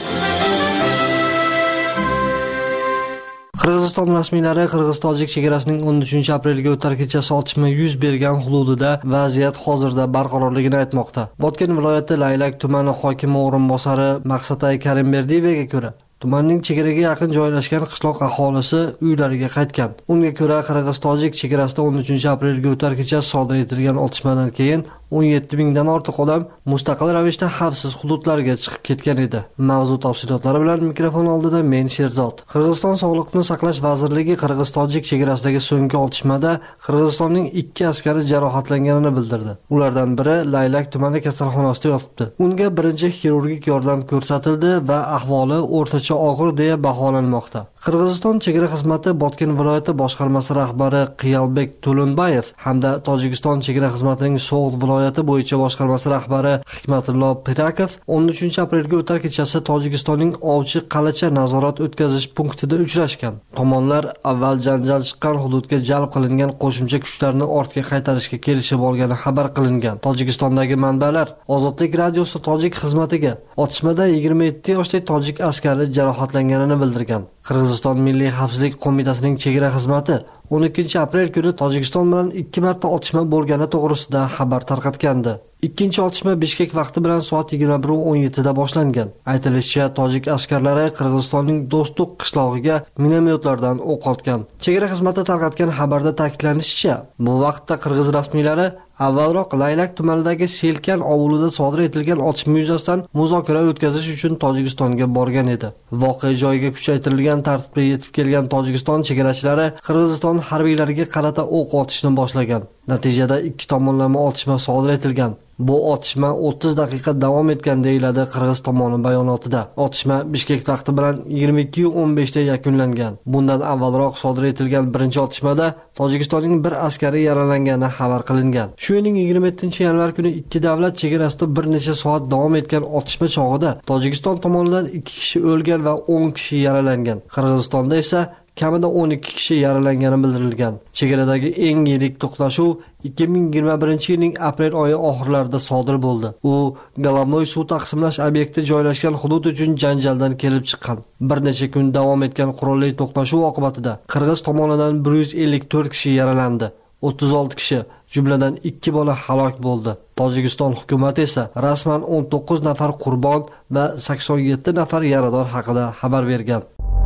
[SPEAKER 12] Qirg'iziston rasmiylari Qirg'iz-Tojik chegarasining o'n uchinchi aprelga o'tar kechasi otishma yuz bergan hududida vaziyat hozirda barqarorligini aytmoqda. Botken viloyati Laylak tumani hokimi o'rinbosari Maqsatay Karimberdiyevaga ko'ra, tumanning chegaraga yaqin joylashgan qishloq aholisi uylariga qaytgan. Unga ko'ra, Qirg'iz-Tojik chegarasida o'n uchinchi aprelga o'tar kechasi sodir etilgan otishmadan keyin o'n yetti mingdan ortiq odam mustaqil ravishda xavfsiz hududlarga chiqib ketgan edi. Mavzu tafsilotlari bilan mikrofon oldida men Sherzod. Qirg'iziston Sog'liqni saqlash vazirligi Qirg'iz-Tojik chegarasidagi so'nggi otishmada Qirg'izistonning ikki askari jarohatlanganini bildirdi. Ulardan biri Laylak tumani kasalxonasida yotibdi. Unga birinchi xirurgik yordam ko'rsatildi va ahvoli o'rtacha og'ir deya baholanmoqda. Qirg'iziston chegara xizmati Botken viloyati boshqarmasi rahbari Qiyalbek To'lunbayev hamda Tojikiston chegara xizmatining So'g'd viloyati bo'yicha boshqarmasi rahbari Hikmatullo Pirakov o'n uchinchi aprelga o'tar kechasi Tojikistonning Ovchi Qalacha nazorat o'tkazish punktida uchrashgan. Tomonlar avval janjal chiqqan hududga jalb qilingan qo'shimcha kuchlarni ortga qaytarishga kelishib olgani xabar qilingan. Tojikistondagi manbalar Ozodlik radiosi Tojik xizmatiga otishmada yigirma yetti yoshli tojik askari jarohatlanganini bildirgan. Qirg'iziston Milliy xavfsizlik qo'mitasining chegara xizmati o'n ikkinchi aprel kuni Tojikiston bilan ikki marta otishma bo'lgani to'g'risida xabar tarqatgandi. Ikkinchi otishma Bishkek vaqti bilan soat yigirma bir o'n yetti da boshlangan. Aytilishicha, tojik askarlari Qirg'izistonning Do'stlik qishlog'iga minomyotlardan o'q otgan. Chegara xizmati tarqatgan xabarda ta'kidlanishicha, bu vaqtda qirg'iz rasmiylari avvalroq Laylak tumanidagi Selkan ovulida sodir etilgan otishma yuzasidan muzokara o'tkazish uchun Tojikistonga borgan edi. Voqea joyiga kuchaytirilgan tartibda yetib kelgan Tojikiston chegarachilari Qirg'iziston harbiylariga qarata o'q otishni boshlagan. Natijada ikki tomonlama otishma sodir etilgan. Bu otishma o'ttiz daqiqa davom etgan deyiladi Qirg'iz tomoni bayonotida. Otishma Bishkek vaqti bilan yigirma ikki o'n besh da yakunlangan. Bundan avvalroq sodir etilgan birinchi otishmada Tojikistonning bir askari yaralangani xabar qilingan. Shu yilning yigirma yettinchi yanvar kuni ikki davlat chegarasida bir necha soat davom etgan otishma chog'ida Tojikiston tomonidan ikki kishi o'lgan va o'n kishi yaralangan. Qirg'izistonda esa kamida o'n ikki kishi yaralangani bildirilgan. Chegaradagi eng yirik to'qnashuv ikki ming yigirma birinchi yilning aprel oyi oxirlarida sodir bo'ldi. U Galovnoy suv taqsimlash obyekti joylashgan hudud uchun janjaldan kelib chiqqan. Bir necha kun davom etgan qurolli to'qnashuv oqibatida Qirg'iz tomonidan bir yuz ellik to'rt kishi yaralandi. o'ttiz olti kishi, jumladan ikki bola halok bo'ldi. Tojikiston hukumati esa rasman o'n to'qqiz nafar qurbon va sakson yetti nafar yarador haqida xabar bergan.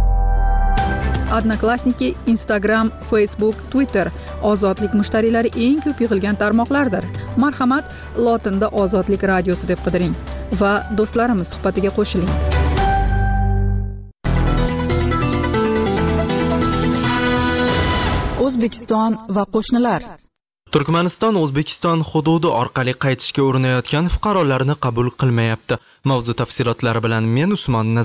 [SPEAKER 4] Odnoklassniki, Instagram, Facebook, Twitter Ozodlik mushtariylari eng ko'p yig'ilgan tarmoqlardir. Marhamat, lotinda Ozodlik radiosi deb qidiring va do'stlarimiz suhbatiga qo'shiling. O'zbekiston va qo'shnilar.
[SPEAKER 1] Turkmaniston O'zbekiston hududi orqali qaytishga urinayotgan fuqarolarni qabul qilmayapti. Mavzu tafsilotlari bilan men Usmon Nazar.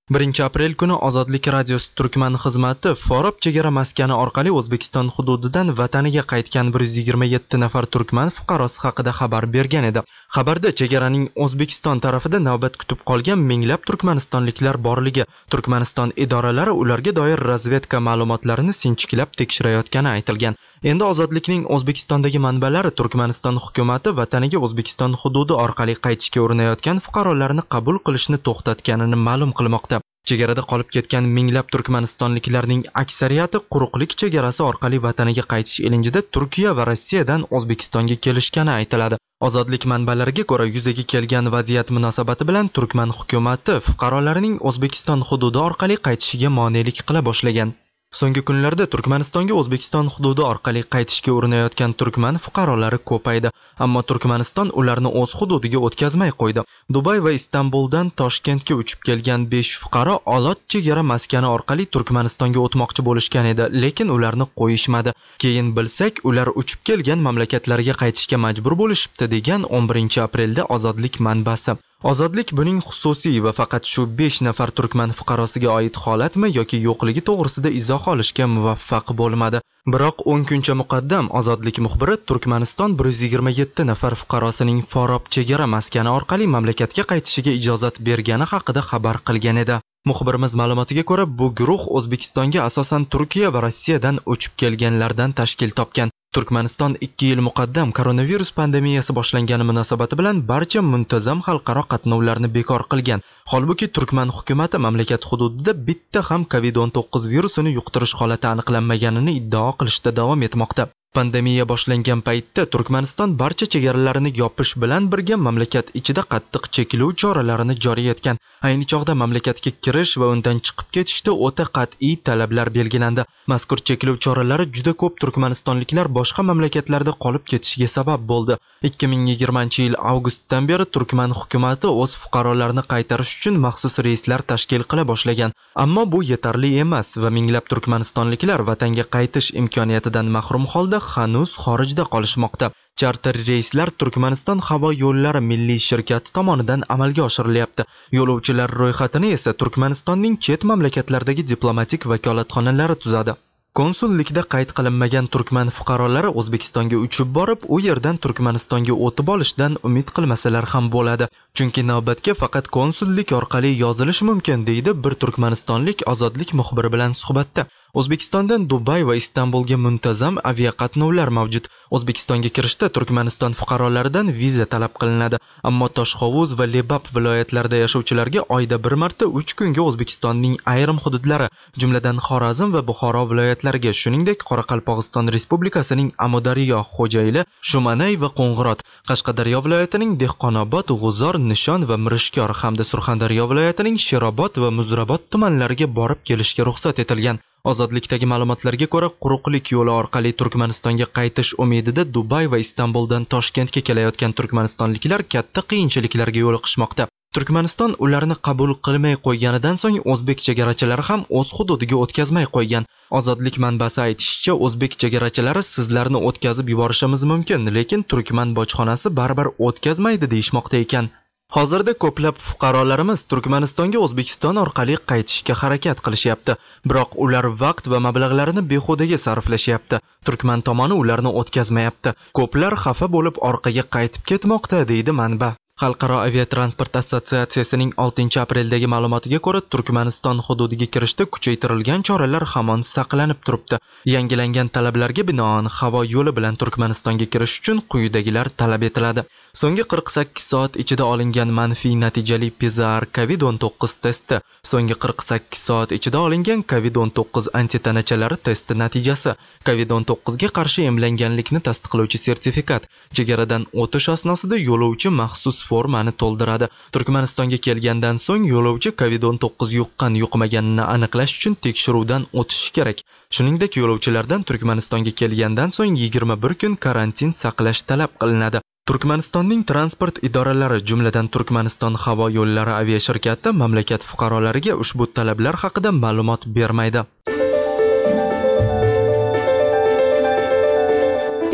[SPEAKER 1] birinchi aprel kuni Ozodlik radiosi Turkman xizmati Forob chegara maskani orqali O'zbekiston hududidan vataniga qaytgan bir yuz yigirma yetti nafar turkman fuqarosi haqida xabar bergan edi. Xabarda chegaraning O'zbekiston tarafida navbat kutib qolgan minglab turkmanistonliklar borligi, Turkmaniston idoralari ularga doir razvedka ma'lumotlarini sinchiklab tekshirayotgani aytilgan. Endi Ozodlikning O'zbekistondagi manbalari Turkmaniston hukumatı vataniga O'zbekiston hududi orqali qaytishga urinayotgan fuqarolarni qabul qilishni to'xtatganini ma'lum qilmoqda. Chegarada qolib ketgan minglab turkmanistonliklarning aksariyati quruqlik chegarasi orqali vataniga qaytish ilinjida Turkiya va Rossiyadan O'zbekistonga kelishgani aytiladi. Ozodlik manbalariga ko'ra yuzaga kelgan vaziyat munosabati bilan Turkman hukumatı fuqarolarining O'zbekiston hududi orqali qaytishiga monelik qila boshlagan. So'nggi kunlarda Turkmanistonga O'zbekiston hududi orqali qaytishga urinayotgan turkman fuqarolari ko'paydi, ammo Turkmaniston ularni o'z hududiga o'tkazmay qo'ydi. Dubay va Istanbuldan Toshkentga uchib kelgan besh fuqaro Olot chegara maskani orqali Turkmanistonga o'tmoqchi bo'lishgan edi, lekin ularni qo'yishmadi. Keyin bilsak, ular uchib kelgan mamlakatlariga qaytishga majbur bo'lishibdi degan o'n birinchi aprelda Ozodlik manbasi. Ozodlik buning xususiy va faqat shu besh nafar turkman fuqarosiga oid holatmi yoki yo'qligi to'g'risida izoh olishga muvaffaq bo'lmadi. Biroq o'n kuncha muqaddam Ozodlik muxbiri Turkmaniston bir yuz yigirma yetti nafar fuqarosining Forob chegara maskani orqali mamlakatga qaytishiga ijozat bergani haqida xabar qilgan edi. Muxbirimiz ma'lumotiga ko'ra, bu guruh O'zbekistonga asosan Turkiya va Rossiyadan uchib kelganlardan tashkil topgan. Turkmaniston ikki yil muqaddam koronavirus pandemiyasi boshlangani munosabati bilan barcha muntazam xalqaro qatnovlarni bekor qilgan. Holbuki Turkman hukumatı mamlakat hududida bitta ham covid o'n to'qqiz virusini yuqtirish holati aniqlanmaganini iddao qilishda davom etmoqda. Pandemiya boshlangan paytda Turkmaniston barcha chegaralarini yopish bilan birga mamlakat ichida qattiq cheklov choralarini joriy etgan. Ayni chog'da mamlakatga kirish va undan chiqib ketishda o'ta qat'iy talablar belgilandi. Mazkur cheklov choralari juda ko'p turkmanistonliklar boshqa mamlakatlarda qolib ketishiga sabab bo'ldi. ikki ming yigirmanchi yil avgustdan beri Turkman hukumatı o'z fuqarolarini qaytarish uchun maxsus reyslar tashkil qila boshlagan. Ammo bu yetarli emas va minglab turkmanistonliklar vatanga qaytish imkoniyatidan mahrum holda hanuz xorijda qolishmoqda. Charter reyslar Turkmaniston havo yo'llari milliy shirkati tomonidan amalga oshirilyapti. Yo'lovchilar ro'yxatini esa Turkmanistonning chet mamlakatlardagi diplomatik vakolatxonalari tuzadi. Konsullikda qayd qilinmagan turkman fuqarolari O'zbekistonga uchib borib, u yerdan Turkmanistonga o'tib olishdan umid qilmasalar ham bo'ladi. Chunki navbatga faqat konsullik orqali yozilish mumkin, deydi bir turkmanistonlik Ozodlik muxbiri bilan suhbatda. O'zbekistondan Dubay va Istanbulga muntazam aviaqatnovlar mavjud. O'zbekistonga kirishda Turkmaniston fuqarolaridan viza talab qilinadi, ammo Toshqovuz va Lebap viloyatlarida yashovchilarga oyda bir marta uch kunga O'zbekistonning ayrim hududlari, jumladan Xorazm va Buxoro viloyatlariga, shuningdek Qoraqalpog'iston Respublikasining Amudaryo, Xo'jayli, Shumanay va Qo'ng'irot, Qashqadaryo viloyatining Dehqonobod, G'uzor, Nishon va Mirishkor hamda Surxondaryo viloyatining Sherobod va Muzrabot tumanlariga borib kelishga ruxsat etilgan. Ozodlikdagi ma'lumotlarga ko'ra, quruqlik yo'li orqali Turkmanistonga qaytish umidida Dubay va Istanbuldan Toshkentga kelayotgan turkmanistonliklar katta qiyinchiliklarga yo'liqishmoqda. Turkmaniston ularni qabul qilmay qo'yganidan so'ng o'zbek chegarachilari ham o'z hududiga o'tkazmay qo'ygan. Ozodlik manbasi aytishicha, o'zbek chegarachilari sizlarni o'tkazib yuborishimiz mumkin, lekin turkman bojxonasi baribir o'tkazmaydi deyishmoqda ekan. Hozirda ko'plab fuqarolarimiz Turkmanistonga O'zbekiston orqali qaytishga harakat qilishyapti, biroq ular vaqt va mablag'larini behudaga sarflashyapti. Turkman tomoni ularni o'tkazmayapti. Ko'plar xafa bo'lib orqaga qaytib ketmoqda, deydi manba. Xalqaro aviatransport assotsiatsiyasining oltinchi apreldagi ma'lumotiga ko'ra, Turkmaniston hududiga kirishda kuchaytirilgan choralar hamon saqlanib turibdi. Yangilangan talablarga binoan havo yo'li bilan Turkmanistonga kirish uchun quyidagilar talab etiladi. So'nggi qirq sakkiz soat ichida olingan manfiy natijali P C R covid o'n to'qqiz testi, so'nggi qirq sakkiz soat ichida olingan covid o'n to'qqiz antitanachalar testi natijasi, covid o'n to'qqiz ga qarshi emlanganlikni tasdiqlovchi sertifikat, chegaradan o'tish asnosida yo'lovchi maxsus formani to'ldiradi. Turkmanistonga kelgandan so'ng yo'lovchi covid o'n to'qqiz yuqqan-yuqmaganini aniqlash uchun tekshiruvdan o'tishi kerak. Shuningdek, yo'lovchilardan Turkmanistonga kelgandan so'ng yigirma bir kun karantin saqlash talab qilinadi. Turkmanistonning transport idoralari, jumladan Turkmaniston havo yo'llari aviashirkati mamlakat fuqarolariga ushbu talablar haqida ma'lumot bermaydi.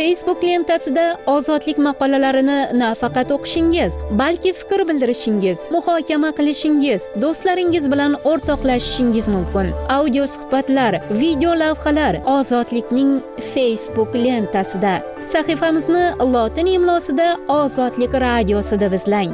[SPEAKER 11] Facebook lentasida ozodlik maqolalarini nafaqat o'qishingiz, balki fikr bildirishingiz, muhokama qilishingiz, do'stlaringiz bilan o'rtoqlashishingiz mumkin. Audio suhbatlar, video lavhalar ozodlikning Facebook lentasida. Sahifamizni lotin imlosida Ozodlik radiosida izlang.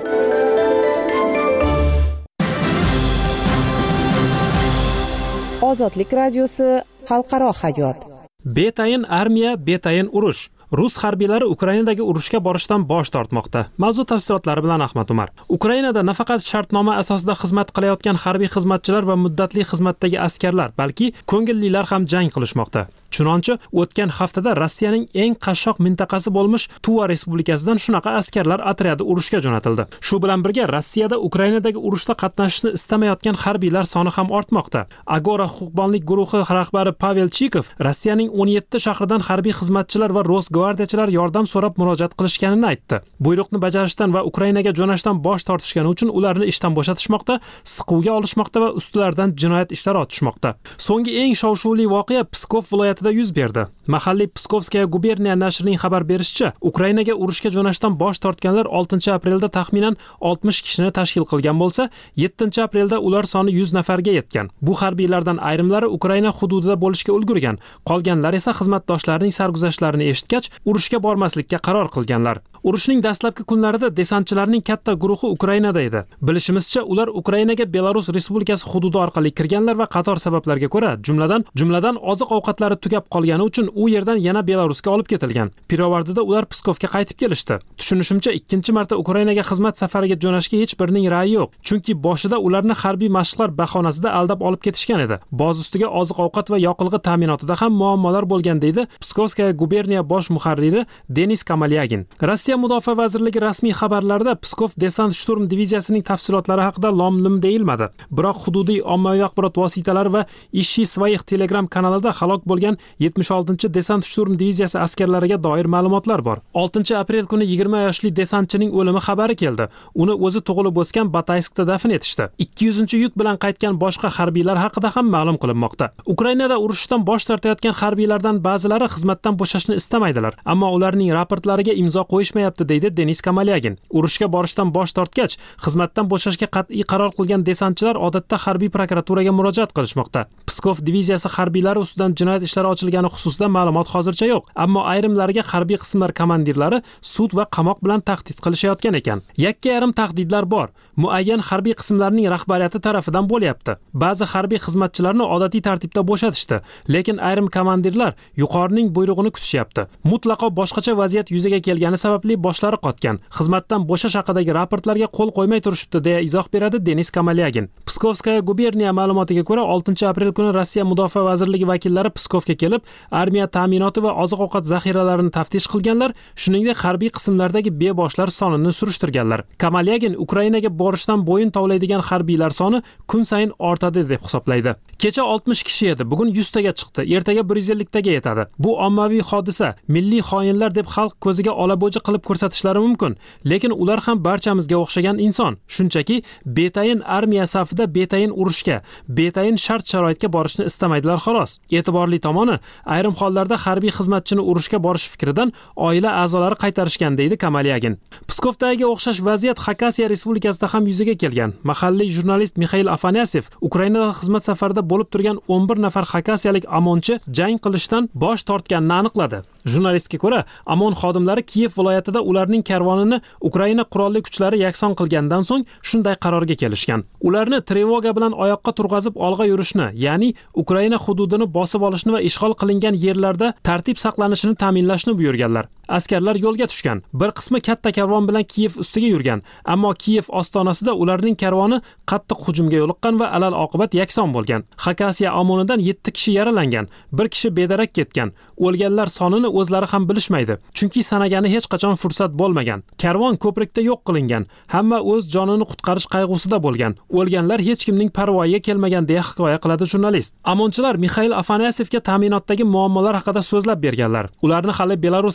[SPEAKER 7] Ozodlik radiosi xalqaro hayot.
[SPEAKER 13] Betayin armiya, betayin urush. Rus harbiylari Ukrainadagi urushga borishdan bosh tortmoqda. Mavzu tafsilotlari bilan Ahmad Umar. Ukrainada nafaqat shartnoma asosida xizmat qilayotgan harbiy xizmatchilar va muddatli xizmatdagi askarlar, balki ko'ngillilar ham jang qilishmoqda. Chunonchi o'tgan haftada Rossiyaning eng qashshoq mintaqasi bo'lmish Tuva respublikasidan shunaqa askarlar otryadi urushga jo'natildi. Shu bilan birga Rossiyada Ukrainadagi urushda qatnashishni istamayotgan harbiylar soni ham ortmoqda. Agora huquqbonlik guruhi rahbari Pavel Chikov Rossiyaning o'n yetti shahridan harbiy xizmatchilar va Rosgvardiyachilar yordam so'rab murojaat qilishganini aytdi. Buyruqni bajarishdan va Ukrainaga jo'nashdan bosh tortishgani uchun ularni ishdan bo'shatishmoqda, siquvga olishmoqda va ustilaridan jinoyat ishlari ochishmoqda. So'nggi eng shov-shuvli voqea Pskov viloyatida yuz berdi. Mahalliy Pskovskaya guberniya nashrining xabar berishicha, Ukrainaga urushga jo'nashdan bosh tortganlar oltinchi aprelda taxminan oltmish kishini tashkil qilgan bo'lsa, yettinchi aprelda ular soni yuz nafarga yetgan. Bu harbiylardan ayrimlari Ukraina hududida bo'lishga ulgurgan, qolganlar esa xizmatdoshlarining sarguzashtlarini eshitgach, urushga bormaslikka qaror qilganlar. Urushning dastlabki kunlarida desantchilarning katta guruhi Ukrainada edi. Bilishimizcha, ular Ukrainaga Belarus Respublikasi hududi orqali kirganlar va qator sabablarga ko'ra, jumladan jumladan oziq-ovqatlari tugab qolgani uchun u yerdan yana Belarusga olib ketilgan. Pirovardida ular Pskovga qaytib kelishdi. Tushunishimcha, ikkinchi marta Ukrainaga xizmat safariga jo'nashga hech birining ra'yi yo'q, chunki boshida ularni harbiy mashqlar bahonasida aldab olib ketishgan edi. Boz ustiga oziq-ovqat va yoqilg'i ta'minotida ham muammolar bo'lgan deydi Pskovskaya guberniya bosh muharriri Denis Kamalyagin. Rossiya Mudofaa vazirligi rasmiy xabarlarida Pskov desant shturm diviziyasining tafsilotlari haqida lom-lim deyilmadi. Biroq hududiy ommaviy axborot vositalari va Ishi Svayix Telegram kanalida halok bo'lgan yetmish oltinchi desant shturm diviziyasi askarlariga doir ma'lumotlar bor. oltinchi aprel kuni yigirma yoshli desantchining o'limi xabari keldi. Uni o'zi tug'ilib o'sgan Batayskda dafn etishdi. ikki yuzinchi yuk bilan qaytgan boshqa harbiylar haqida ham ma'lum qilinmoqda. Ukrainada urushdan bosh tortayotgan harbiylardan ba'zilari xizmatdan bo'shashni istamaydilar, ammo ularning raportlariga imzo qo'yishmayapti, deydi Denis Kamalyagin. Urushga borishdan bosh tortgach, xizmatdan bo'shashga qat'iy qaror qilgan desantchilar odatda harbiy prokuraturaga murojaat qilishmoqda. Pskov diviziyasi harbiylari ustidan jinoyat ishlari ochilgani xususida ma'lumot hozircha yo'q, ammo ayrimlariga harbiy qismlar komandirlari sud va qamoq bilan tahdid qilishayotgan ekan. Yakka yarim tahdidlar bor. Muayyan harbiy qismlarning rahbariyati tarafidan bo'lyapti. Ba'zi harbiy xizmatchilarni odatiy tartibda bo'shatishdi, lekin ayrim komandirlar yuqorining buyrug'ini kutishyapti. Mutlaqo boshqacha vaziyat yuzaga kelgani sababli boshlari qotgan. Xizmatdan bo'shash haqidagi raportlarga qo'l qo'ymay turishibdi, deya izoh beradi Denis Kamalyagin. Pskovskaya guberniya ma'lumotiga ko'ra, oltinchi aprel kuni Rossiya Mudofaa vazirligi vakillari Pskovga kelib, armiya ta'minoti va oziq-ovqat zaxiralarini taftish qilganlar, shuningdek harbiy qismlardagi beboshlar sonini surishtirganlar. Kamalyagin Ukrainaga borishdan bo'yin tovlaydigan harbiylar soni kun sayin ortadi deb hisoblaydi. Kecha oltmish kishi edi, bugun yuz taga chiqdi, ertaga bir yuz ellik taga yetadi. Bu ommaviy hodisa, milliy xoinlar deb xalq ko'ziga olabo'ji qilib ko'rsatishlari mumkin, lekin ular ham barchamizga o'xshagan inson. Shunchaki betayin armiya safida betayin urushga, betayin shart-sharoitga borishni istamaydilar xolos. E'tiborli tomoni, ayrim hollarda harbiy xizmatchini urushga borish fikridan oila a'zolari qaytarishgan, deydi Kamalyagin. Pskovdagi o'xshash vaziyat Xakasiya respublikasida ham yuzaga kelgan. Mahalliy jurnalist Mikhail Afanasyev Ukrainada xizmat safarida bo'lib turgan o'n bir nafar xakasiyalik amonchi jang qilishdan bosh tortganini aniqladi. Jurnalistga ko'ra, Amon xodimlari Kiyev viloyatida ularning karvonini Ukraina qurolli kuchlari yakson qilgandan so'ng shunday qarorga kelishgan. Ularni trevoga bilan oyoqqa turg'azib olg'a yurishni, ya'ni Ukraina hududini bosib olishni va ishg'ol qilingan yerlarda tartib saqlanishini ta'minlashni buyurganlar. Askarlar yo'lga tushgan. Bir qismi katta karvon bilan Kiyev ustiga yurgan, ammo Kiyev ostonasida ularning karvoni qattiq hujumga yo'liqqan va alal oqibat yakson bo'lgan. Xakasiya Amonidan yetti kishi yaralangan, bir kishi bedarak ketgan. O'lganlar sonini o'zlari ham bilishmaydi, chunki sanagani hech qachon fursat bo'lmagan. Karvon ko'prikda yo'q qilingan, hamma o'z jonini qutqarish qayg'usida bo'lgan. O'lganlar hech kimning parvoyiga kelmagan, deya hikoya qiladi jurnalist. Amonchilar Mikhail Afanasyevga ta'minotdagi muammolar haqida so'zlab berganlar. Ularni hali Belarus Respublikasi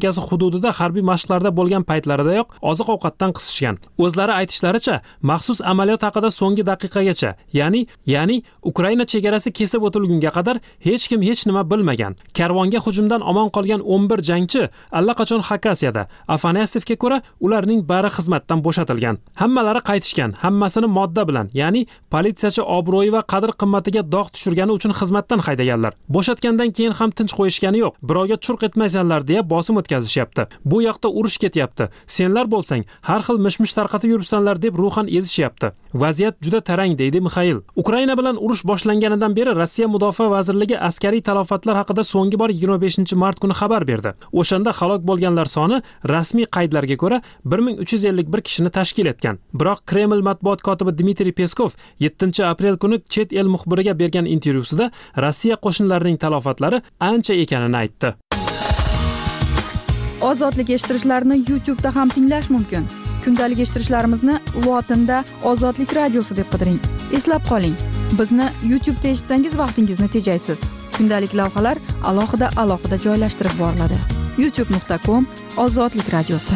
[SPEAKER 13] respublikasi hududida harbiy mashqlarda bo'lgan paytlaridayoq oziq-ovqatdan qisishgan. O'zlari aytishlaricha, maxsus amaliyot haqida so'nggi daqiqagacha, ya'ni ya'ni Ukraina chegarasi kesib o'tilgunga qadar hech kim hech nima bilmagan. Karvonga hujumdan omon qolgan o'n bir jangchi allaqachon Xakasiyada. Afanasiyevga ko'ra, ularning bari xizmatdan bo'shatilgan. Hammalari qaytishgan, hammasini modda bilan, ya'ni politsiyachi obro'yi va qadr-qimmatiga dog' tushirgani uchun xizmatdan haydaganlar. Bo'shatgandan keyin ham tinch qo'yishgani yo'q. Birovga churq etmaysanlar deya bosim o'tkazishyapti. Bu yoqda urush ketyapti. Senlar bo'lsang, har xil mishmish tarqatib yuribsanlar deb ruhan ezishyapti. Vaziyat juda tarang, deydi Mixail. Ukraina bilan urush boshlanganidan beri Rossiya Mudofaa vazirligi askariy talofatlar haqida so'nggi bor yigirma beshinchi mart kuni xabar berdi. O'shanda halok bo'lganlar soni rasmiy qaydlarga ko'ra bir ming uch yuz ellik bir kishini tashkil etgan. Biroq Kreml matbuot kotibi Dmitriy Peskov yettinchi aprel kuni chet el muxbiriga bergan intervyusida Rossiya qo'shinlarining talofatlari ancha ekanini aytdi.
[SPEAKER 4] Ozodlik eshittirishlarni YouTube da ham tinglash mumkin. Kundalik eshittirishlarimizni lotinda Ozodlik radiosi deb qidiring. Eslab qoling, bizni YouTube da eshitsangiz vaqtingizni tejaysiz. Kundalik lavhalar alohida alohida joylashtirib boriladi. youtube nuqta com Ozodlik radiosi.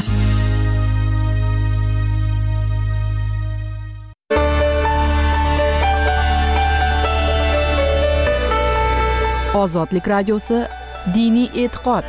[SPEAKER 4] Ozodlik radiosi diniy e'tiqod.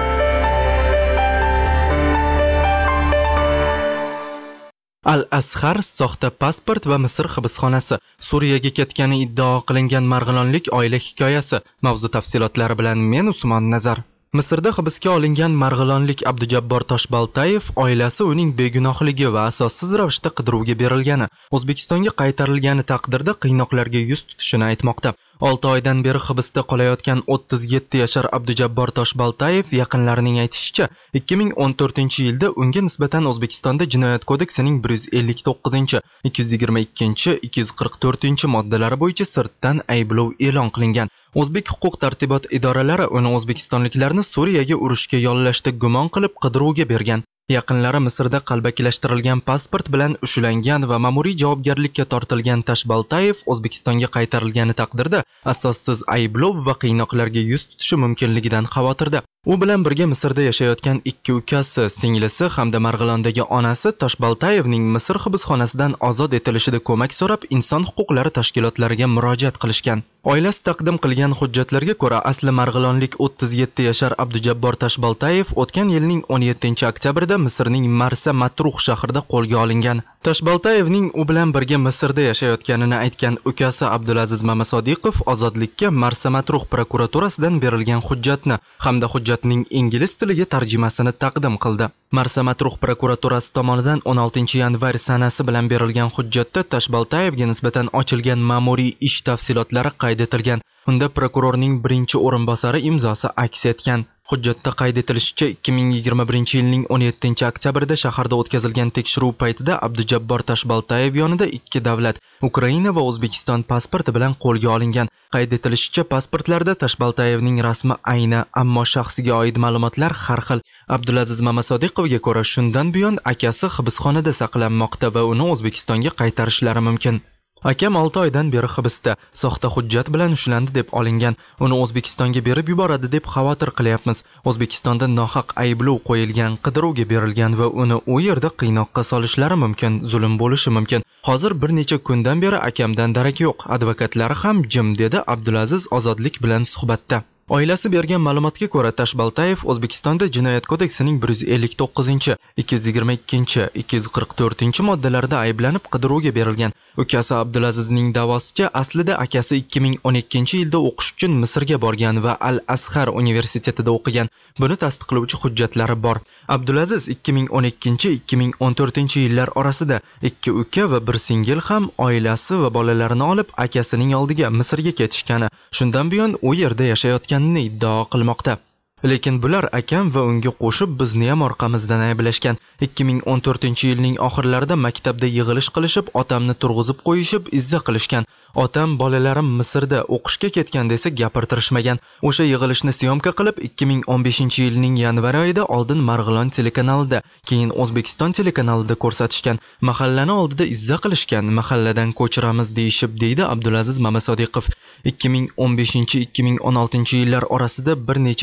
[SPEAKER 1] Al-Azhar soxta pasport va Misr hibsxonasi, Suriyaga ketgani iddao qilingan marg'ilonlik oila hikoyasi. Mavzu tafsilotlari bilan men Usmon Nazar. Misrda hibsga olingan marg'ilonlik Abdujabbor Toshbaltayev oilasi uning begunohligi va asossiz ravishda qidiruvga berilgani, O'zbekistonga qaytarilgani taqdirda qiynoqlarga yuz tutishini aytmoqda. olti oydan beri hibsda qolayotgan o'ttiz yetti yashar Abdujabbor Toshbaltayev yaqinlarining aytishicha, ikki ming o'n to'rtinchi yilda unga nisbatan O'zbekistonda Jinoyat kodeksining bir yuz ellik to'qqizinchi, ikki yuz yigirma ikkinchi, ikki yuz qirq to'rtinchi moddalari bo'yicha sirtdan ayblov e'lon qilingan. O'zbek huquq tartibot idoralari uni o'zbekistonliklarni Suriyaga urushga yollashda gumon qilib qidiruvga bergan. Yaqinlari Misrda qalbakilashtirilgan pasport bilan ushlangan va ma'muriy javobgarlikka tortilgan Toshbaltayev O'zbekistonga qaytarilgani taqdirda asossiz ayblov va qiynoqlarga yuz tutishi mumkinligidan xavotirda. U bilan birga Misrda yashayotgan ikki ukasi, singlisi hamda Marg'ilondagi onasi Toshbaltayevning Misr hibsxonasidan ozod etilishida ko'mak so'rab inson huquqlari tashkilotlariga murojaat qilishgan. Oilasi taqdim qilgan hujjatlarga ko'ra, asli marg'ilonlik o'ttiz yetti yashar Abdujabbor Toshbaltayev o'tgan yilning o'n yettinchi oktyabrida Misrning Marsa Matruh shahrida qo'lga olingan. Toshbaltayevning u bilan birga Misrda yashayotganini aytgan ukasi Abdulaziz Mamasodiqov ozodlikka Marsa Matruh prokuraturasidan berilgan hujjatni hamda hujjatning ingliz tiliga tarjimasini taqdim qildi. Marsa Matruh prokuraturasi tomonidan o'n oltinchi yanvar sanasi bilan berilgan hujjatda Toshbaltayevga nisbatan ochilgan ma'muriy ish tafsilotlari qayd etilgan. Unda prokurorning birinchi o'rinbosari imzosi aks etgan. Hujjatda qayd etilishicha, ikki ming yigirma birinchi yilning o'n yettinchi oktyabrida shaharda o'tkazilgan tekshiruv paytida Abdujabbor Toshbaltayev yonida ikki davlat, Ukraina va O'zbekiston pasporti bilan qo'lga olingan. Qayd etilishicha, pasportlarda Toshbaltayevning rasmi ayni, ammo shaxsiga oid ma'lumotlar har xil. Abdulaziz Mamasodiqovga ko'ra, shundan buyon akasi hibsxonada saqlanmoqda va uni O'zbekistonga qaytarishlari mumkin. Akam olti oydan beri hibsda, soxta hujjat bilan ushlandi deb olingan. Uni O'zbekistonga berib yuboradi deb xavotir qilyapmiz. O'zbekistonda nohaq ayblov qo'yilgan, qidiruvga berilgan va uni u yerda qiynoqqa solishlari mumkin, zulm bo'lishi mumkin. Hozir bir necha kundan beri akamdan darak yo'q, advokatlari ham jim, dedi Abdulaziz Ozodlik bilan suhbatda. Oilasi bergan ma'lumotga ko'ra, Toshbaltayev O'zbekistonda Jinoyat kodeksining bir yuz ellik to'qqizinchi, ikki yuz yigirma ikkinchi, ikki yuz qirq to'rtinchi moddalarida ayblanib qidiruvga berilgan. Ukasi Abdulazizning da'vosicha, aslida akasi ikki ming o'n ikkinchi yilda o'qish uchun Misrga borgan va Al-Azhar universitetida o'qigan. Buni tasdiqlovchi hujjatlari bor. Abdulaziz ikki ming o'n ikkinchi ikki ming o'n to'rtinchi yillar orasida ikki uka va bir singil ham oilasi va bolalarini olib akasining oldiga Misrga ketishgani, shundan buyon u yerda yashayotganini iddao qilmoqda. Lekin bular akam va unga qo'shib bizni ham orqamizdan ayblashgan. ikki ming o'n to'rtinchi yilning oxirlarida maktabda yig'ilish qilishib, otamni turg'izib qo'yishib, izza qilishgan. Otam bolalarim Misrda o'qishga ketgan desa gapirtirishmagan. O'sha yig'ilishni syomka qilib ikki ming o'n beshinchi yilning yanvar oyida oldin Marg'ilon telekanalida, keyin O'zbekiston telekanalida ko'rsatishgan. Mahallani oldida izza qilishgan, mahalladan ko'chiramiz deyishib, deydi Abdulaziz Mamasodiqov. ikki ming o'n beshinchi ikki ming o'n oltinchi yillar orasida bir necha internet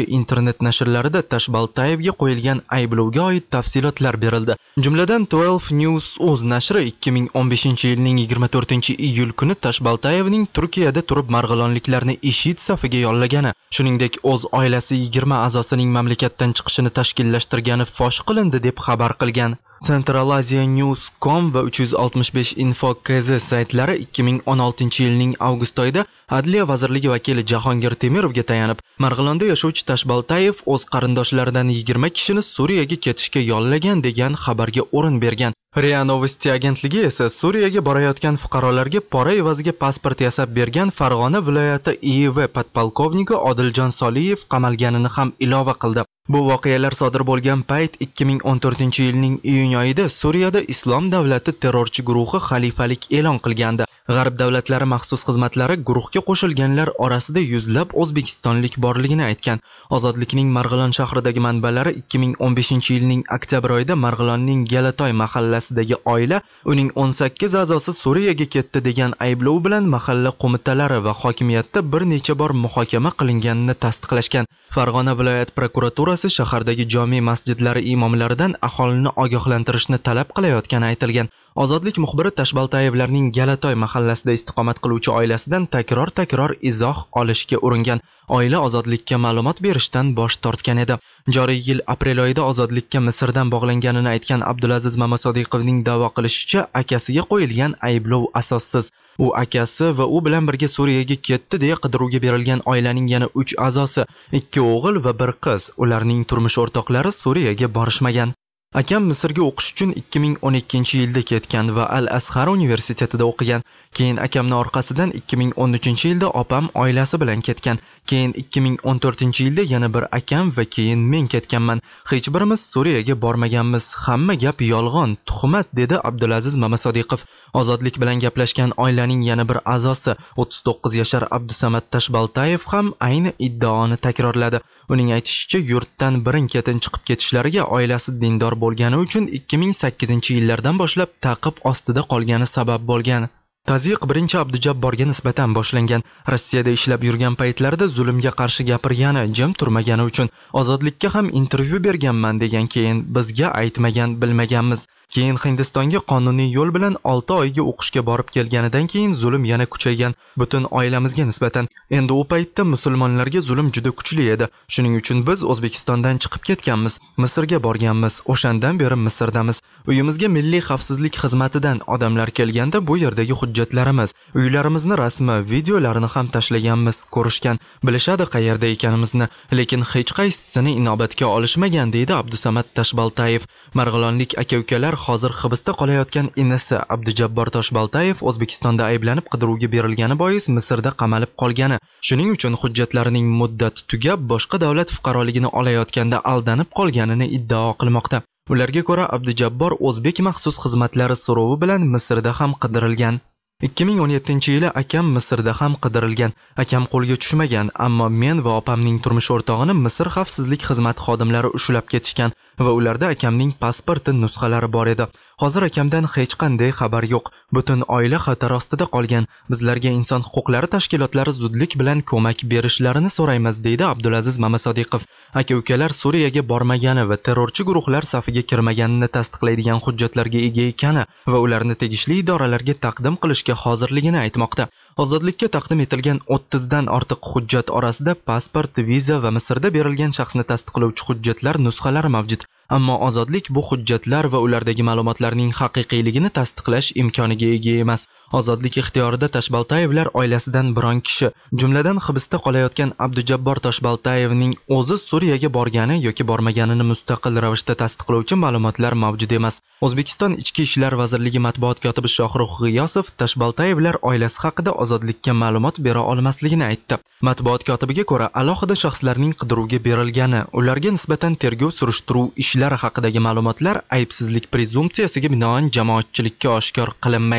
[SPEAKER 1] internet nashrlarida Tashbaltayevga qo'yilgan ayblovga oid tafsilotlar berildi. Jumladan twelve news o'z nashri ikki ming o'n beshinchi yilning yigirma to'rtinchi iyul kuni Tashbaltayevning Turkiyada turib marg'ilonliklarni IShID safiga yollagani, shuningdek o'z oilasi yigirma a'zosining mamlakatdan chiqishini tashkillashtirgani fosh qilindi deb xabar qilgan. Central Asia News dot com va uch yuz oltmish besh info dot k z saytlari ikki ming o'n oltinchi yilning avgust oyida Adliya vazirligi vakili Jahongir Temirovga tayanib, Marg'ilonda yashovchi Tashbaltayev o'z qarindoshlaridan yigirma kishini Suriyaga ketishga yollagan degan xabarga o'rin bergan. RIA Novosti agentligi esa Suriyaga borayotgan fuqarolarga pora evaziga pasport yasab bergan Farg'ona viloyati I I V podpolkovniki Odiljon Soliyev qamalganini ham ilova qildi. Bu voqealar sodir bo'lgan payt ikki ming o'n to'rtinchi yilning iyun oyida Suriyada Islom davlati terrorchi guruhi xalifalik e'lon qilgandi. G'arb davlatlari maxsus xizmatlari guruhga qo'shilganlar orasida yuzlab o'zbekistonlik borligini aytgan. Ozodlikning Marg'ilon shahridagi manbalari ikki ming o'n beshinchi yilning oktyabr oyida Marg'ilonning Galatoy mahallasidagi oila uning o'n sakkiz a'zosi Suriyaga ketdi degan ayblov bilan mahalla qo'mitalari va hokimiyatda bir necha bor muhokama qilinganini tasdiqlashgan. Farg'ona viloyat prokuraturasi shahardagi jome masjidlari imomlaridan aholini ogohlantirishni talab qilayotgani aytilgan. Ozodlik muxbiri Tashbaltayevlarning Galatoy mahallasida istiqomat qiluvchi oilasidan takror-takror izoh olishga uringan. Oila ozodlikka ma'lumot berishdan bosh tortgan edi. Joriy yil aprel oyida ozodlikka Misrdan bog'langanini aytgan Abdulaziz Mamasodiqovning da'vo qilishicha, akasiga qo'yilgan ayblov asossiz. U akasi va u bilan birga Suriyaga ketdi deya qidiruvga berilgan oilaning yana uch a'zosi, ikki o'g'il va bir qiz, ularning turmush o'rtoqlari Suriyaga borishmagan. Akam Misrga o'qish uchun ikki ming o'n ikkinchi yilda ketgan va Al-Azhar universitetida o'qigan. Keyin akamning orqasidan ikki ming o'n uchinchi yilda opam oilasi bilan ketgan. Keyin ikki ming o'n to'rtinchi yilda yana bir akam va keyin men ketganman. Hech birimiz Suriyaga bormaganmiz. Hamma gap yolg'on, tuhmat, dedi Abdulaziz Mamasodiqov. Ozodlik bilan gaplashgan oilaning yana bir a'zosi, o'ttiz to'qqiz yashar Abdusamad Tashbaltayev ham ayni iddaoni takrorladi. Uning aytishicha, yurtdan birin-ketin chiqib ketishlariga oilasi dindor bo'lgani uchun ikki ming sakkizinchi yillardan boshlab ta'qib ostida qolgani sabab bo'lgan. Tazyiq birinchi Abdujabborga nisbatan boshlangan. Rossiyada ishlab yurgan paytlarida zulmga qarshi gapirgani, jim turmagani uchun ozodlikka ham intervyu berganman degan, keyin bizga aytmagan, bilmaganmiz. Keyin Hindistonga qonuniy yo'l bilan olti oyga o'qishga borib kelganidan keyin zulm yana kuchaygan, butun oilamizga nisbatan. Endi u paytda musulmonlarga zulm juda kuchli edi. Shuning uchun biz O'zbekistondan chiqib ketganmiz, Misrga borganmiz. O'shandan beri Misrdamiz. Uyimizga Milliy xavfsizlik xizmatidan odamlar kelganda bu yerdagi hujjatlarimiz, uylarimizni rasmi, videolarini ham tashlaganmiz, ko'rishgan, bilishadi qayerda ekanimizni, lekin hech qaysisini inobatga olishmagan, deydi Abdusamad Tashbaltayev. Marg'ilonlik aka-ukalar hozir hibsda qolayotgan inisi Abdujabbor Tashbaltayev O'zbekistonda ayblanib qidiruvga berilgani bois Misrda qamalib qolgani, shuning uchun hujjatlarining muddati tugab boshqa davlat fuqaroligini olayotganda aldanib qolganini iddao qilmoqda. Ularga ko'ra, Abdujabbor o'zbek maxsus xizmatlari so'rovi bilan Misrda ham qidirilgan. ikki ming o'n yettinchi yili akam Misrda ham qidirilgan. Akam qo'lga tushmagan, ammo men va opamning turmush o'rtog'ini Misr xavfsizlik xizmati xodimlari ushlab ketishgan va ularda akamning pasporti nusxalari bor edi. Hozir akamdan hech qanday xabar yo'q. Butun oila xatar ostida qolgan. Bizlarga inson huquqlari tashkilotlari zudlik bilan ko'mak berishlarini so'raymiz, deydi Abdulaziz Mamasodiqov. Aka-ukalar Suriyaga bormagani va terrorchi guruhlar safiga kirmaganini tasdiqlaydigan hujjatlarga ega ekani va ularni tegishli idoralarga taqdim qilishga hozirligini aytmoqda. Ozodlikka taqdim etilgan o'ttizdan ortiq hujjat orasida pasport, viza va Misrda berilgan shaxsni tasdiqlovchi hujjatlar nusxalari mavjud. Ammo ozodlik bu hujjatlar va ulardagi ma'lumotlarning haqiqiyligini tasdiqlash imkoniga ega emas. Ozodlik ixtiyorida Tashbaltayevlar oilasidan biron kishi, jumladan hibsda qolayotgan Abdujabbor Tashbaltayevning o'zi Suriyaga borgani yoki bormaganini mustaqil ravishda tasdiqlovchi ma'lumotlar mavjud emas. O'zbekiston Ichki ishlar vazirligi matbuot kotibi Shohrux G'iyosov Tashbaltayevlar oilasi haqida ozodlikka ma'lumot bera olmasligini aytdi. Matbuot kotibiga ko'ra, alohida shaxslarning qidiruvga berilgani, ularga nisbatan tergov surishtiruv ishlari haqidagi ma'lumotlar aybsizlik prezumpsiyasiga binoan jamoatchilikka oshkor qilinmaydi.